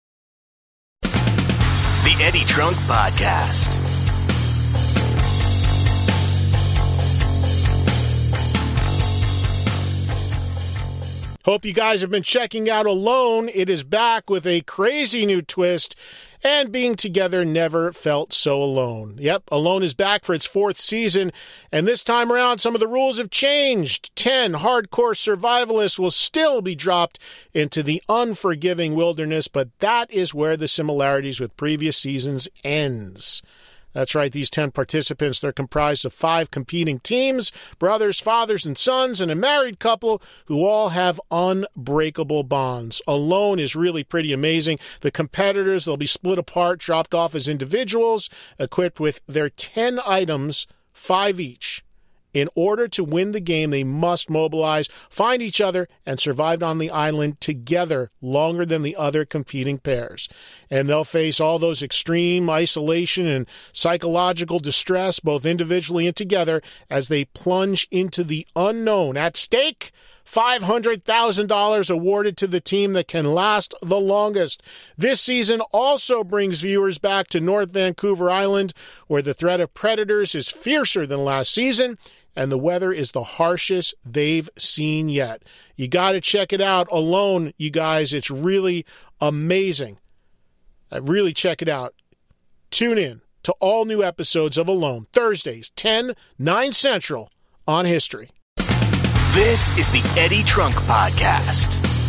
The Eddie Trunk Podcast. Hope you guys have been checking out Alone. It is back with a crazy new twist, and being together never felt so alone. Yep, Alone is back for its fourth season, and this time around some of the rules have changed. Ten hardcore survivalists will still be dropped into the unforgiving wilderness, but that is where the similarities with previous seasons ends. That's right, these ten participants, they're comprised of five competing teams, brothers, fathers, and sons, and a married couple who all have unbreakable bonds. Alone is really pretty amazing. The competitors, they'll be split apart, dropped off as individuals, equipped with their ten items, five each. In order to win the game, they must mobilize, find each other, and survive on the island together longer than the other competing pairs. And they'll face all those extreme isolation and psychological distress, both individually and together, as they plunge into the unknown. At stake, five hundred thousand dollars awarded to the team that can last the longest. This season also brings viewers back to North Vancouver Island, where the threat of predators is fiercer than last season, and the weather is the harshest they've seen yet. You got to check it out. Alone, you guys, it's really amazing. Uh, really check it out. Tune in to all new episodes of Alone, Thursdays, ten, nine Central, on History. This is the Eddie Trunk Podcast.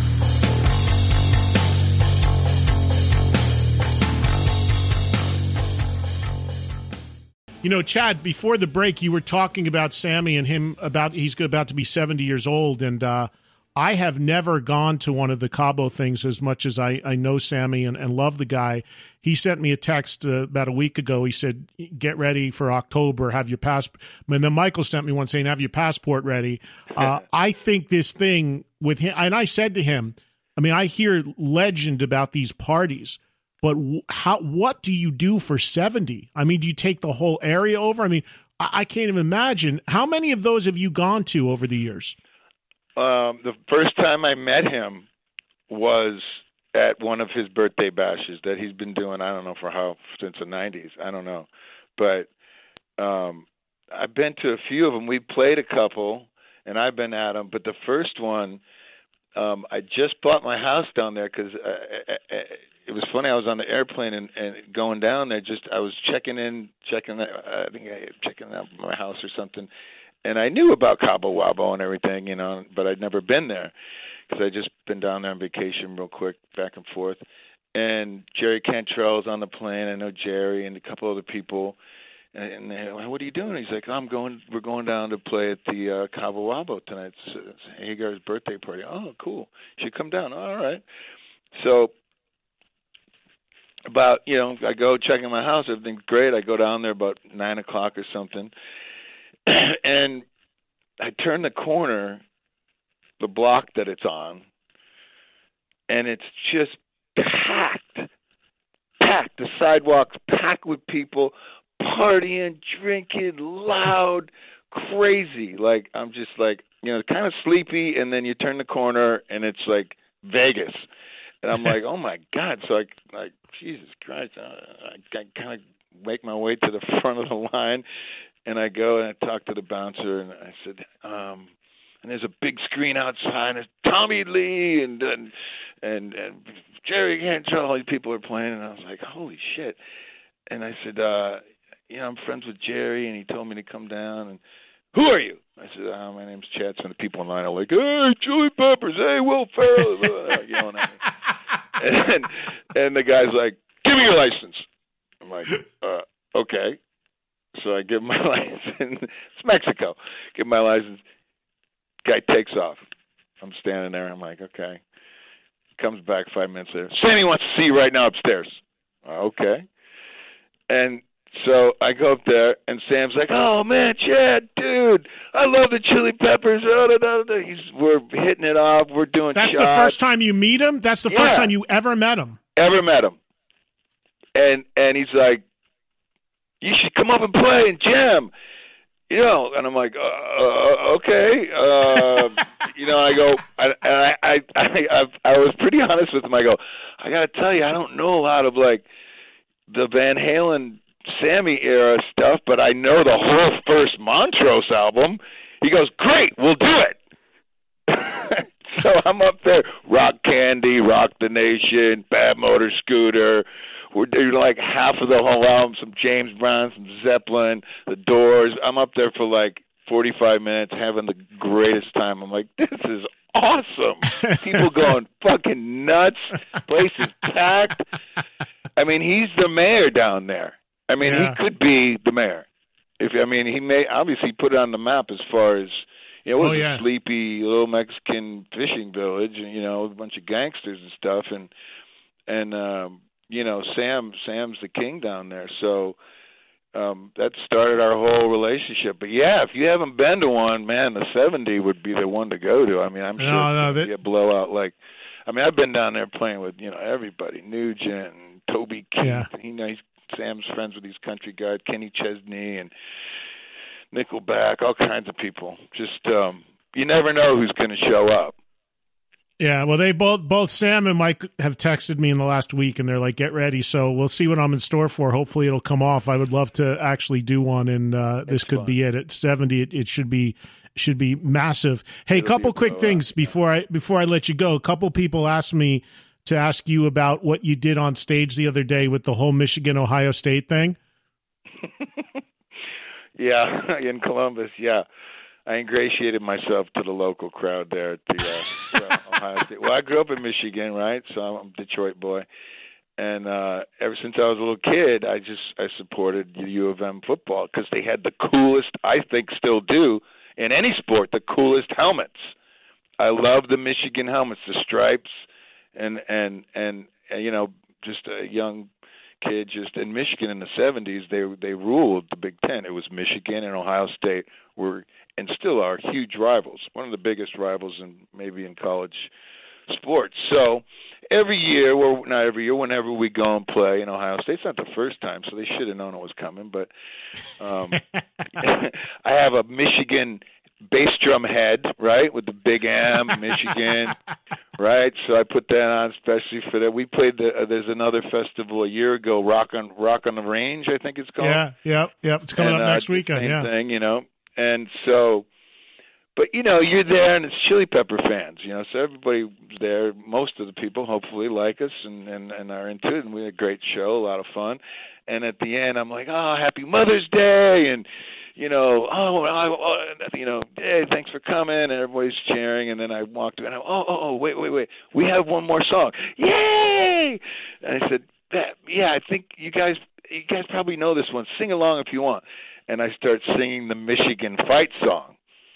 You know, Chad, before the break, you were talking about Sammy and him about he's about to be seventy years old, and uh, I have never gone to one of the Cabo things as much as I, I know Sammy and, and love the guy. He sent me a text uh, about a week ago. He said, get ready for October, have your passport. And then Michael sent me one saying, have your passport ready. Uh, I think this thing with him, and I said to him, I mean, I hear legend about these parties. But how? What do you do for seventy? I mean, do you take the whole area over? I mean, I, I can't even imagine. How many of those have you gone to over the years? Um, the first time I met him was at one of his birthday bashes that he's been doing, I don't know for how, since the nineties. I don't know. But um, I've been to a few of them. We played a couple, and I've been at them. But the first one, um, I just bought my house down there because uh, it was funny. I was on the airplane and, and going down there. Just I was checking in, checking. I think I checking out my house or something, and I knew about Cabo Wabo and everything, you know, but I'd never been there because I'd just been down there on vacation, real quick, back and forth. And Jerry Cantrell's on the plane. I know Jerry and a couple other people. And they, what are you doing? He's like, I'm going. We're going down to play at the uh, Cabo Wabo tonight. It's, it's Hagar's birthday party. Oh, cool. You should come down. All right. So about, you know, I go checking my house. Everything's great. I go down there about nine o'clock or something, and I turn the corner, the block that it's on, and it's just packed, packed. The sidewalk's packed with people. Partying, drinking, loud, crazy. Like, I'm just like, you know, kind of sleepy, and then you turn the corner, and it's like Vegas. And I'm like, oh, my God. So, I, like, Jesus Christ. I, I kind of make my way to the front of the line, and I go and I talk to the bouncer, and I said, um, and there's a big screen outside, and it's Tommy Lee and and, and, and Jerry Cantrell. All these people are playing, and I was like, holy shit. And I said, uh, you know, I'm friends with Jerry, and he told me to come down. And who are you? I said, oh, my name's Chad. And the people in line are like, hey, Chili Peppers, hey, Will Ferrell, yelling at me. And, and the guy's like, give me your license. I'm like, uh, okay. So I give him my license. It's Mexico. Give him my license. Guy takes off. I'm standing there. I'm like, okay. Comes back five minutes later. Sammy wants to see you right now upstairs. Uh, okay. And so I go up there, and Sam's like, oh, man, Chad, dude, I love the Chili Peppers. Oh, da, da, da. He's, we're hitting it off. We're doing That's shots. the first time you meet him? That's the yeah. first time you ever met him? Ever met him. And and he's like, you should come up and play and jam. You know, and I'm like, uh, okay. Uh, you know, I go, I, I, I, I, I was pretty honest with him. I go, I got to tell you, I don't know a lot of, like, the Van Halen Sammy era stuff, but I know the whole first Montrose album. He goes, great, we'll do it. So I'm up there, Rock Candy, Rock the Nation, Bad Motor Scooter. We're doing like half of the whole album, some James Brown, some Zeppelin, The Doors. I'm up there for like forty-five minutes having the greatest time. I'm like, this is awesome. People going fucking nuts. Place is packed. I mean, he's the mayor down there. I mean, yeah. he could be the mayor. If I mean, he may obviously put it on the map as far as, you know, it was oh, yeah. a sleepy little Mexican fishing village, and you know, a bunch of gangsters and stuff, and and um, you know, Sam Sam's the king down there. So um, that started our whole relationship. But yeah, if you haven't been to one, man, the seventy would be the one to go to. I mean, I'm sure no, no, it's that... be a blowout. Like, I mean, I've been down there playing with you know everybody, Nugent, and Toby Keith. Yeah. You know, he's Sam's friends with these country guys, Kenny Chesney and Nickelback, all kinds of people. Just um, you never know who's going to show up. Yeah, well, they both both Sam and Mike have texted me in the last week, and they're like, "Get ready." So we'll see what I'm in store for. Hopefully, it'll come off. I would love to actually do one, and uh, this could fun. be it. At seventy, it, it should be should be massive. Hey, a couple quick things out. before I before I let you go. A couple people asked me to ask you about what you did on stage the other day with the whole Michigan Ohio State thing. Yeah, in Columbus. Yeah, I ingratiated myself to the local crowd there at the uh, Ohio State. Well, I grew up in Michigan, right? So I'm a Detroit boy, And uh, ever since I was a little kid, I just I supported U of M football because they had the coolest, I think still do, in any sport, the coolest helmets. I love the Michigan helmets, the stripes, and, and, and, and you know, just a young kid just in Michigan in the seventies, they they ruled the Big Ten. It was Michigan and Ohio State were and still are huge rivals, one of the biggest rivals in maybe in college sports. So every year, well, not every year, whenever we go and play in Ohio State, it's not the first time, so they should have known it was coming. But um, I have a Michigan bass drum head, right, with the big M, Michigan, right? So I put that on especially for that. We played the. Uh, there's another festival a year ago, Rock on Rock on the Range, I think it's called. Yeah, yep, yep. It's coming and, up next uh, weekend. Same yeah, thing, you know, and so. But, you know, you're there, and it's Chili Pepper fans, you know, so everybody's there. Most of the people hopefully like us and, and, and are into it, and we had a great show, a lot of fun. And at the end, I'm like, oh, happy Mother's Day, and, you know, oh, I, you know, hey, thanks for coming, and everybody's cheering. And then I walked away, and I, oh, oh, oh, wait, wait, wait, we have one more song. Yay! And I said, yeah, I think you guys, you guys probably know this one. Sing along if you want. And I start singing the Michigan Fight song.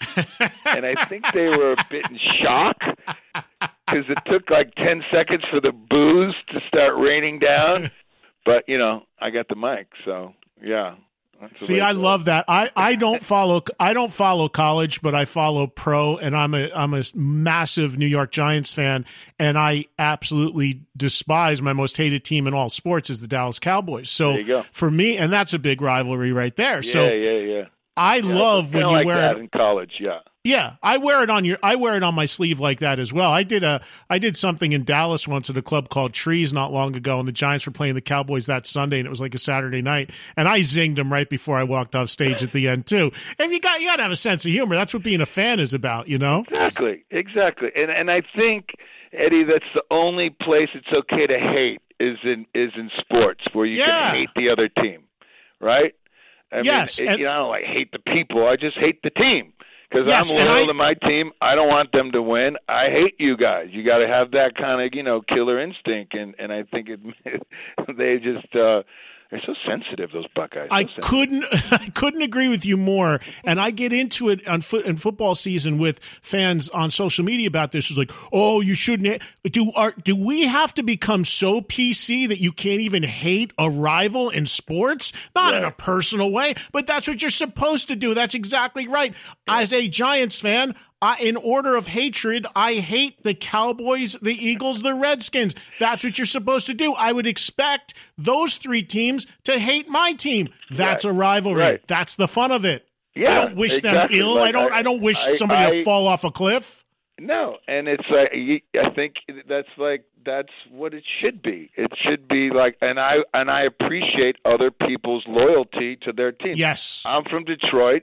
And I think they were a bit in shock because it took like ten seconds for the boos to start raining down. But, you know, I got the mic, so, yeah. See, I love that. I, I don't follow I don't follow college, but I follow pro, and I'm a I'm a massive New York Giants fan, and I absolutely despise my most hated team in all sports is the Dallas Cowboys. So there you go. For me, and that's a big rivalry right there. Yeah, so yeah, yeah. I yeah, love when you like wear that it in college. Yeah, yeah. I wear it on your. I wear it on my sleeve like that as well. I did a. I did something in Dallas once at a club called Trees not long ago, and the Giants were playing the Cowboys that Sunday, and it was like a Saturday night, and I zinged them right before I walked off stage at the end too. And you got you got to have a sense of humor. That's what being a fan is about, you know. Exactly, exactly. And and I think, Eddie, that's the only place it's okay to hate is in is in sports where you yeah. can hate the other team, right? I yes, mean, it, and, you know, I don't like hate the people. I just hate the team because yes, I'm loyal I, to my team. I don't want them to win. I hate you guys. You got to have that kind of, you know, killer instinct, and and I think it they just uh, they're so sensitive. Those Buckeyes. So I sensitive. couldn't I couldn't agree with you more. And I get into it on foot in football season with fans on social media about this. It's like, oh, you shouldn't. Do are do we have to become so P C that you can't even hate a rival in sports? Not yeah. in a personal way, but that's what you're supposed to do. That's exactly right. Yeah. As a Giants fan, I, in order of hatred, I hate the Cowboys, the Eagles, the Redskins. That's what you're supposed to do. I would expect those three teams to hate my team. That's right. a rivalry. Right. That's the fun of it. Yeah, I don't wish exactly. them ill. Like, I don't. I, I don't wish I, somebody I, to fall off a cliff. No, and it's like I think that's like that's what it should be. It should be like, and I and I appreciate other people's loyalty to their team. Yes, I'm from Detroit,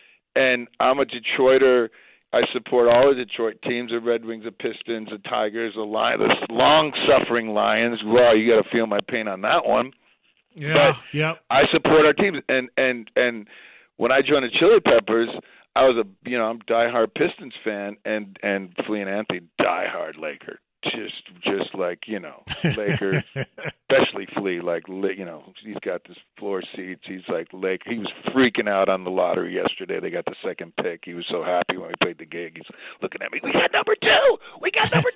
and I'm a Detroiter. I support all the Detroit teams: the Red Wings, the Pistons, the Tigers, the Lions, the long-suffering Lions. Wow, you got to feel my pain on that one. Yeah, but yeah. I support our teams, and and and when I joined the Chili Peppers, I was a you know I'm a diehard Pistons fan, and and Flea and Anthony diehard Laker. Just, just like you know, Lakers, especially Flea. Like you know, he's got this floor seats. He's like Laker. He was freaking out on the lottery yesterday. They got the second pick. He was so happy when we played the gig. He's looking at me. We got number two. We got number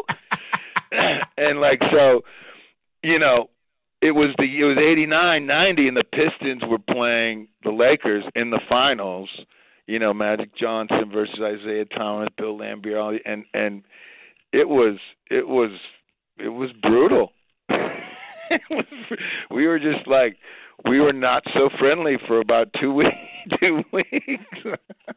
two. And like so, you know, it was the it was eighty-nine ninety, and the Pistons were playing the Lakers in the finals. You know, Magic Johnson versus Isaiah Thomas, Bill Laimbeer, all the, and and. It was it was it was brutal. it was, we were just like we were not so friendly for about two weeks. Two weeks.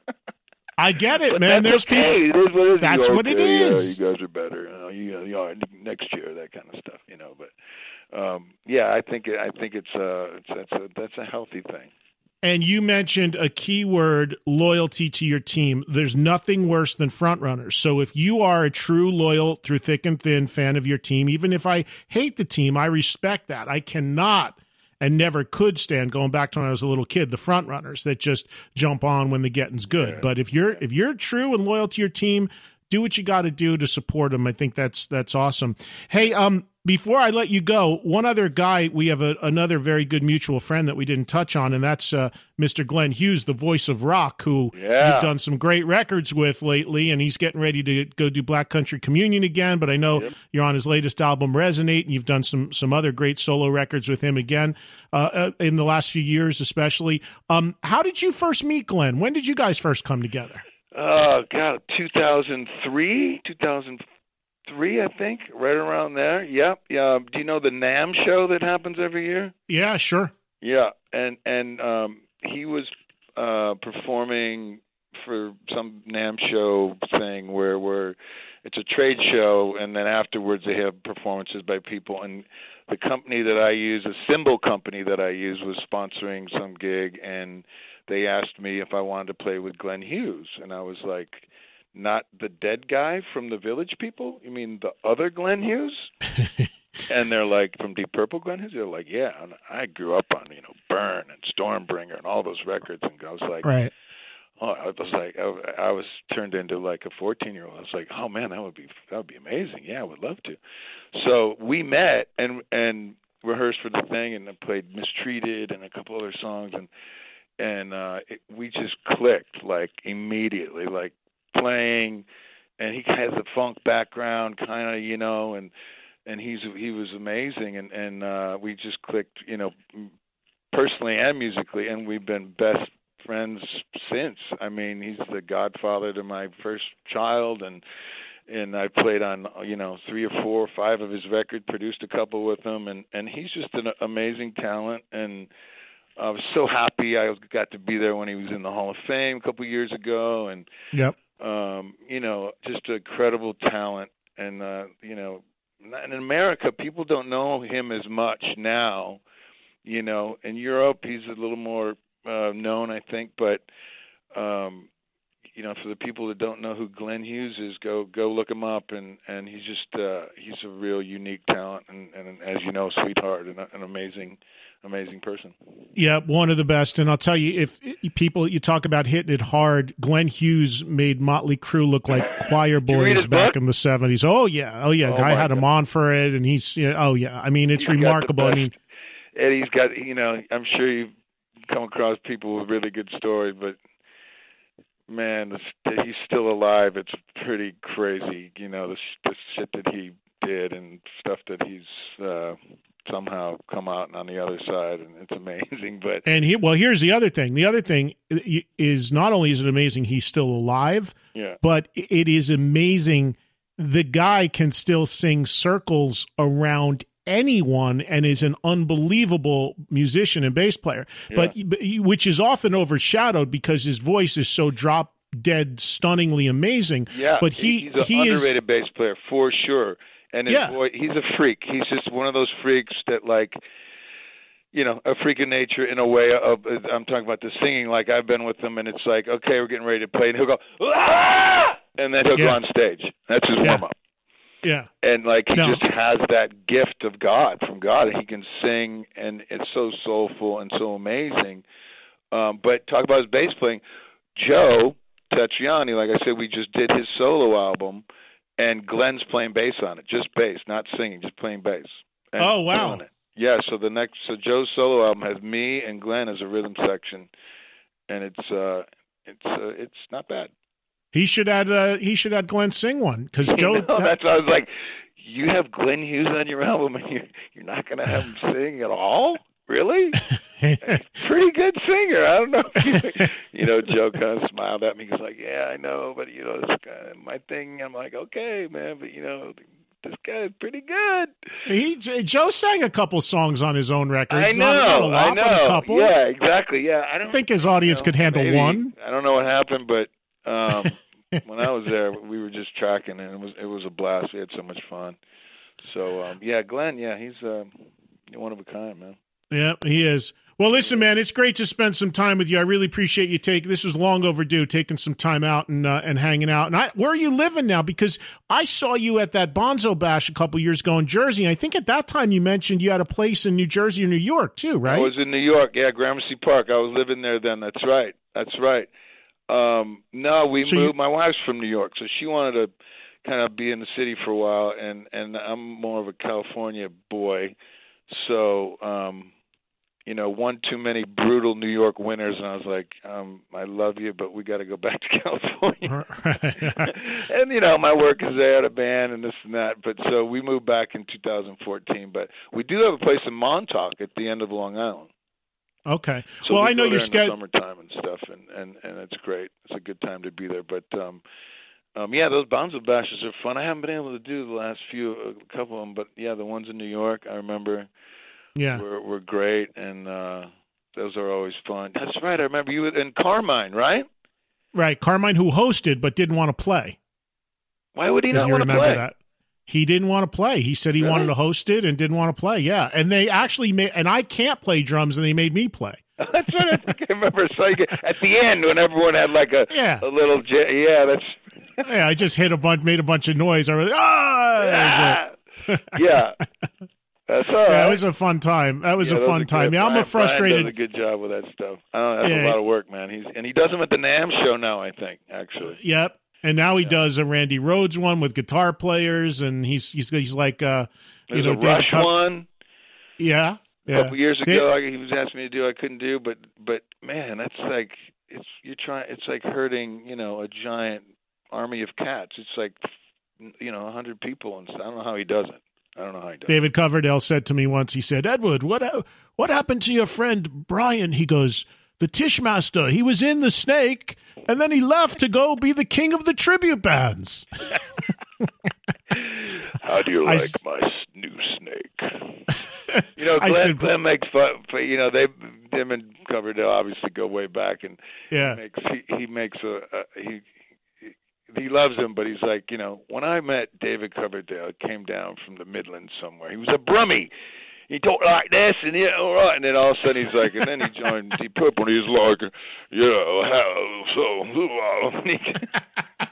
I get it, but man. There's okay. people. It is what it is. That's okay, what it is. Yeah, you guys are better. You know, you, you know, next year, that kind of stuff. You know, but um, yeah, I think I think it's uh it's that's a that's a healthy thing. And you mentioned a key word, loyalty to your team. There's nothing worse than front runners. So if you are a true loyal through thick and thin fan of your team, even if I hate the team, I respect that. I cannot and never could stand, going back to when I was a little kid, the front runners that just jump on when the getting's good. Yeah. But if you're if you're true and loyal to your team, do what you got to do to support them. I think that's that's awesome. Hey, um, Before I let you go, one other guy, we have a, another very good mutual friend that we didn't touch on, and that's uh, Mister Glenn Hughes, the voice of rock, who yeah. you've done some great records with lately, and he's getting ready to go do Black Country Communion again, but I know yep. you're on his latest album, Resonate, and you've done some some other great solo records with him again uh, in the last few years especially. Um, how did you first meet Glenn? When did you guys first come together? Oh, God, two thousand three, two thousand three, I think, right around there. Yep. Yeah. Do you know the NAMM show that happens every year? Yeah, sure. Yeah, and and um, he was uh, performing for some NAMM show thing where where it's a trade show, and then afterwards they have performances by people. And the company that I use, a cymbal company that I use, was sponsoring some gig, and they asked me if I wanted to play with Glenn Hughes, and I was like, not the dead guy from the Village People? You mean the other Glenn Hughes? And they're like, from Deep Purple, Glenn Hughes? They're like, yeah. And I grew up on, you know, Burn and Stormbringer and all those records. And I was like, right. oh, I was like, I, I was turned into like a fourteen-year-old. I was like, oh, man, that would be that would be amazing. Yeah, I would love to. So we met and and rehearsed for the thing, and I played Mistreated and a couple other songs. And, and uh, it, we just clicked, like, immediately, like, playing, and he has a funk background, kind of, you know, and and he's he was amazing, and and uh, we just clicked, you know, personally and musically, and we've been best friends since. I mean, he's the godfather to my first child, and and I played on, you know, three or four or five of his records, produced a couple with him, and and he's just an amazing talent, and I was so happy I got to be there when he was in the Hall of Fame a couple of years ago, and yep. Um, you know, just a credible talent. And, uh, you know, in America, people don't know him as much now. You know, in Europe, he's a little more uh, known, I think. But, um, you know, for the people that don't know who Glenn Hughes is, go go look him up. And, and he's just, uh, he's a real unique talent. And, and as you know, sweetheart and an amazing amazing person. Yeah, one of the best. And I'll tell you, if people, you talk about hitting it hard, Glenn Hughes made Motley Crue look like choir boys back book? in the seventies. Oh, yeah. Oh, yeah. Oh, Guy had God. him on for it, and he's, you know, oh, yeah. I mean, it's He's remarkable. I mean, Eddie's got, you know, I'm sure you've come across people with really good stories, but man, the, he's still alive. It's pretty crazy, you know, the, the shit that he did and stuff that he's uh, somehow come out on the other side, and it's amazing. But and he, well, here's the other thing. The other thing is not only is it amazing he's still alive, yeah. but it is amazing the guy can still sing circles around anyone and is an unbelievable musician and bass player, yeah. but which is often overshadowed because his voice is so drop dead, stunningly amazing. Yeah, but he he's an he underrated is, bass player for sure. And his yeah. boy, he's a freak. He's just one of those freaks that, like, you know, a freak of nature in a way of, I'm talking about the singing, like I've been with him, and it's like, okay, we're getting ready to play, and he'll go, ah! And then he'll yeah. go on stage. That's his yeah. warm-up. Yeah. And, like, he no. just has that gift of God, from God. He can sing, and it's so soulful and so amazing. Um, but talk about his bass playing. Joe Tatriani, like I said, we just did his solo album, and Glenn's playing bass on it, just bass, not singing, just playing bass. And oh, wow. It. Yeah, so the next, so Joe's solo album has me and Glenn as a rhythm section, and it's uh, it's uh, it's not bad. He should add uh, he should add Glenn sing one because Joe. You know, that's why I was like, you have Glenn Hughes on your album, and you're you're not going to have him sing at all, really? Pretty good singer. I don't know. You know, Joe kind of smiled at me. He's like, yeah, I know, but, you know, it's kind of my thing. I'm like, okay, man, but, you know, this guy's pretty good. He Joe sang a couple songs on his own records. I know, not, not a lot, I know. but a couple. Yeah, exactly. Yeah, I don't I think his audience you know, could handle maybe, one. I don't know what happened, but um, when I was there, we were just tracking, and it was it was a blast. We had so much fun. So um, yeah, Glenn, yeah, he's uh, one of a kind, man. Yeah, he is. Well, listen, man, it's great to spend some time with you. I really appreciate you taking. This was long overdue, taking some time out and uh, and hanging out. And I, where are you living now? Because I saw you at that Bonzo Bash a couple years ago in Jersey. And I think at that time you mentioned you had a place in New Jersey or New York too, right? I was in New York, yeah, Gramercy Park. I was living there then. That's right. That's right. Um, no, we so moved. You, my wife's from New York, so she wanted to kind of be in the city for a while, and, and I'm more of a California boy. So, um, you know, one too many brutal New York winters, and I was like, um, I love you, but we got to go back to California. And, you know, my work is there at a band and this and that. But so we moved back in two thousand fourteen. But we do have a place in Montauk at the end of Long Island. Okay. So well, we I know go you're there in the scheduled. summertime and stuff, and, and, and it's great. It's a good time to be there. But, um, um, yeah, those Bouncing Bashes are fun. I haven't been able to do the last few, a couple of them. But, yeah, the ones in New York, I remember. Yeah, We're, we're great, and uh, those are always fun. That's right. I remember you and Carmine, right? right. Carmine, who hosted but didn't want to play. Why would he If not you want to remember play? that, he didn't want to play. He said he Really? wanted to host it and didn't want to play. Yeah, and they actually made, and I can't play drums, and they made me play. That's right. I think I remember. So you, at the end, when everyone had like a Yeah. a little, j- yeah, that's Yeah, I just hit a bunch, made a bunch of noise. I was ah, that was it. yeah. That's all right. Yeah, it was a fun time. That was Yeah, a those fun are time. good. Yeah, I'm Brian, a frustrated. Brian does a good job with that stuff. I don't know, that's Yeah. a lot of work, man. He's and he does them at the NAMM show now. I think actually. Yep. And now he does a Randy Rhoads one with guitar players, and he's he's he's like uh, you There's know, a David Rush Cup- one. Yeah. A Yeah. couple years They- ago, I, he was asking me to do. I couldn't do, but but man, that's like it's you're trying. It's like herding, you know, a giant army of cats. It's like you know, a hundred people, and I don't know how he does it. I don't know how he does it. David Coverdale said to me once, he said, Edward, what ha- what happened to your friend Brian? He goes, the Tishmaster. He was in the Snake, and then he left to go be the king of the tribute bands. How do you I like s- my s- new snake? You know, I Glenn, said- Glenn makes fun. You know, they, him and Coverdale obviously go way back, and Yeah. he makes he, he makes a, a he. He loves him, but he's like, you know, when I met David Coverdale, it came down from the Midlands somewhere. He was a brummie. He talked like this, and yeah, all right. And then all of a sudden he's like, and then he joined Deep Purple, and he's like, yeah, how so? And he-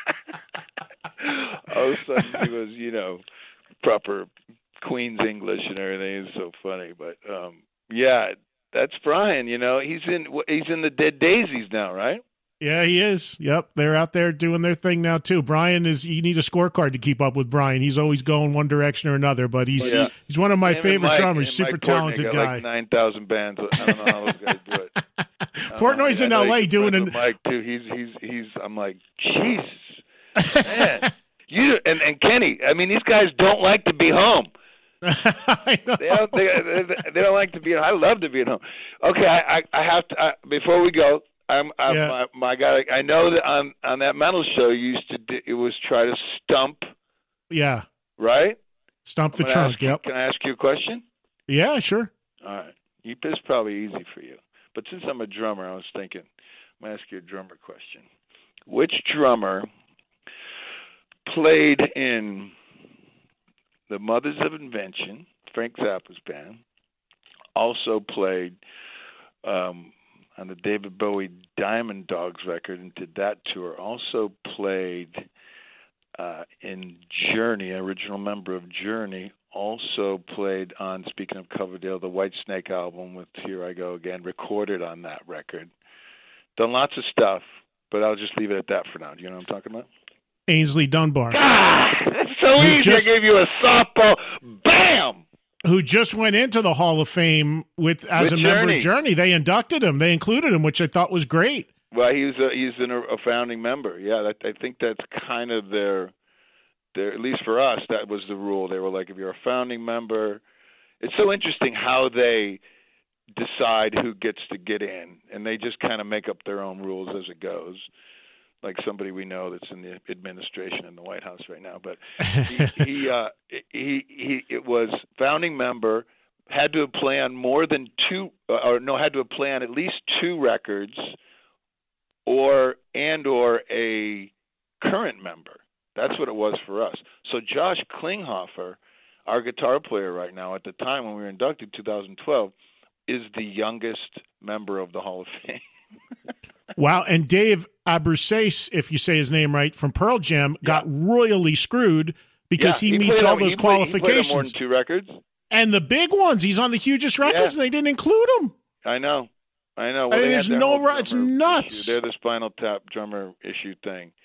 all of a sudden he was, you know, proper Queen's English and everything. It's so funny, but um, yeah, that's Brian. You know, he's in he's in the Dead Daisies now, right? Yeah, he is. Yep. They're out there doing their thing now, too. Brian is, you need a scorecard to keep up with Brian. He's always going one direction or another, but he's Yeah. he's one of my Him and favorite Mike- drummers, and super Mike Portnoy talented got guy. Like nine thousand bands. I don't know how those guys do it. Portnoy's I in know L A he's doing friends an. with Mike too. He's he's he's. I'm like, Jesus, man. You and and Kenny. I mean, these guys don't like to be home. I know. They don't. They, they, they don't like to be. I love to be at home. Okay, I I, I have to. I, before we go, I'm, I'm Yeah. my, my guy. I know that on on that metal show, you used to do, it was try to stump, Yeah. right? Stump the I'm gonna trunk. ask you- Yep. Can I ask you a question? Yeah, sure. All right. You, this is probably easy for you. But since I'm a drummer, I was thinking, I'm going to ask you a drummer question. Which drummer played in the Mothers of Invention, Frank Zappa's band, also played um, on the David Bowie Diamond Dogs record and did that tour, also played uh, in Journey, original member of Journey, also played on, speaking of Coverdale, the White Snake album with Here I Go Again, recorded on that record. Done lots of stuff, but I'll just leave it at that for now. Do you know what I'm talking about? Ainsley Dunbar, Ah, that's so Who easy. just- I gave you a softball. Bam! who just went into the Hall of Fame with as With a member Journey. of Journey. They inducted him. They included him, which I thought was great. Well, he's a, he's an, a founding member. Yeah, that, I think that's kind of their, their, at least for us, that was the rule. They were like, if you're a founding member, it's so interesting how they decide who gets to get in, and they just kind of make up their own rules as it goes. Like somebody we know that's in the administration in the White House right now, but he he, uh, he he it was founding member, had to play on more than two, uh, or no, had to play on at least two records, or and or a current member. That's what it was for us. So Josh Klinghoffer, our guitar player right now, at the time when we were inducted, two thousand twelve, is the youngest member of the Hall of Fame. Wow. And Dave Abruzzese, if you say his name right, from Pearl Jam, got royally screwed because Yeah, he, meets played all on- those he played- he played on qualifications. more than two records. And the big ones, he's on the hugest records, Yeah. and they didn't include him. I know, I know. I mean, they had there's their no whole ri- it's drummer nuts. issue. They're the Spinal Tap drummer issue thing,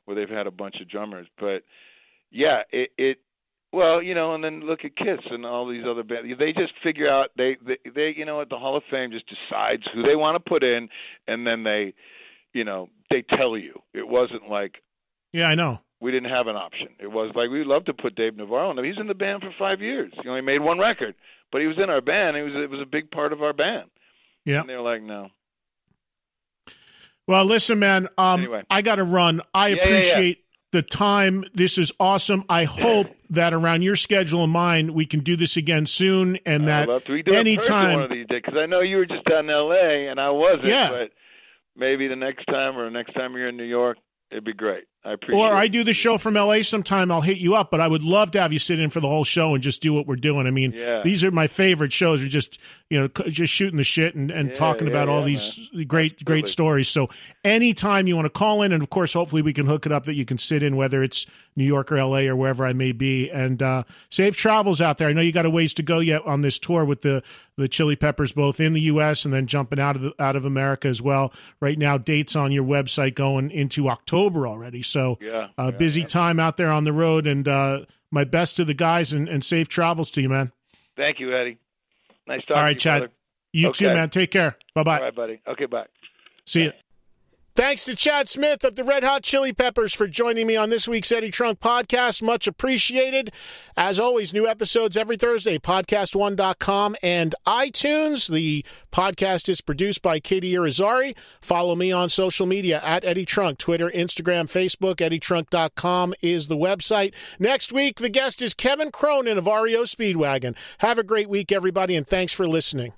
where they've had a bunch of drummers. But yeah, it, it well, you know, and then look at Kiss and all these other bands. They just figure out they, they, they you know, at the Hall of Fame just decides who they want to put in, and then they, you know, they tell you. It wasn't like, yeah, I know. We didn't have an option. It was like, we'd love to put Dave Navarro in. He's in the band for five years. He only made one record, but he was in our band. It was it was a big part of our band. Yeah. And they were like, no. Well, listen, man, um, anyway. I got to run. I yeah, appreciate yeah, yeah. the time. This is awesome. I hope that around your schedule and mine, we can do this again soon, and that anytime. One of these days, because I know you were just out in L A and I wasn't. Yeah. But maybe the next time or next time you're in New York, it'd be great. I appreciate or it. I do the show from L A sometime. I'll hit you up, but I would love to have you sit in for the whole show and just do what we're doing. I mean, yeah. these are my favorite shows. We're just, you know, just shooting the shit and, and yeah, talking yeah, about all yeah, these man. great, Absolutely. great stories. So anytime you want to call in, and of course, hopefully we can hook it up that you can sit in, whether it's New York or L A or wherever I may be. And uh, safe travels out there. I know you got a ways to go yet on this tour with the the Chili Peppers, both in the U S and then jumping out of the, out of America as well. Right now, dates on your website going into October already. So yeah, uh, yeah, busy yeah. time out there on the road, and uh, my best to the guys, and, and safe travels to you, man. Thank you, Eddie. Nice talking All right, to you, Chad. brother. You Okay. too, man. Take care. Bye-bye. All right, buddy. Okay, bye. See you. Thanks to Chad Smith of the Red Hot Chili Peppers for joining me on this week's Eddie Trunk podcast. Much appreciated. As always, new episodes every Thursday, podcast one dot com and iTunes. The podcast is produced by Katie Irizarry. Follow me on social media at Eddie Trunk, Twitter, Instagram, Facebook. Eddie Trunk dot com is the website. Next week, the guest is Kevin Cronin of R E O Speedwagon. Have a great week, everybody, and thanks for listening.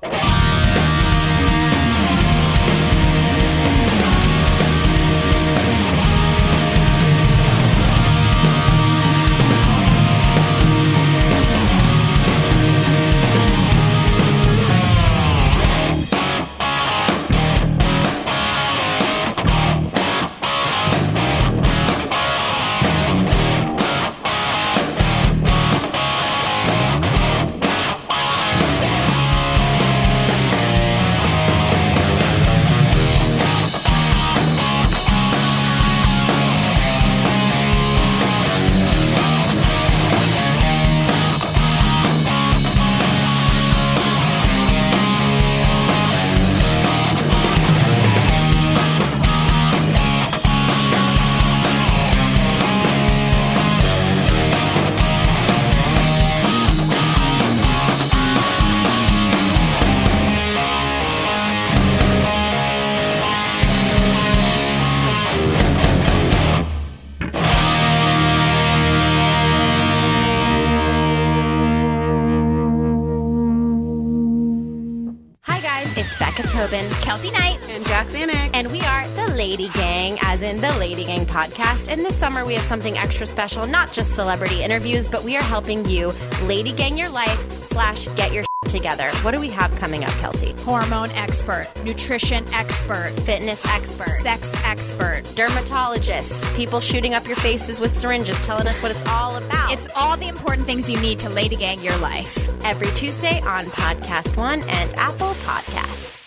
Kelty Knight, and Jack Vanek, and we are the Lady Gang, as in the Lady Gang podcast. And this summer we have something extra special, not just celebrity interviews, but we are helping you Lady Gang your life slash get your shit together. What do we have coming up, Kelty? hormone expert, nutrition expert, Fitness expert, sex expert, dermatologists, people shooting up your faces with syringes, telling us what it's all about. It's all the important things you need to Lady Gang your life. Every Tuesday on Podcast One and Apple Podcasts.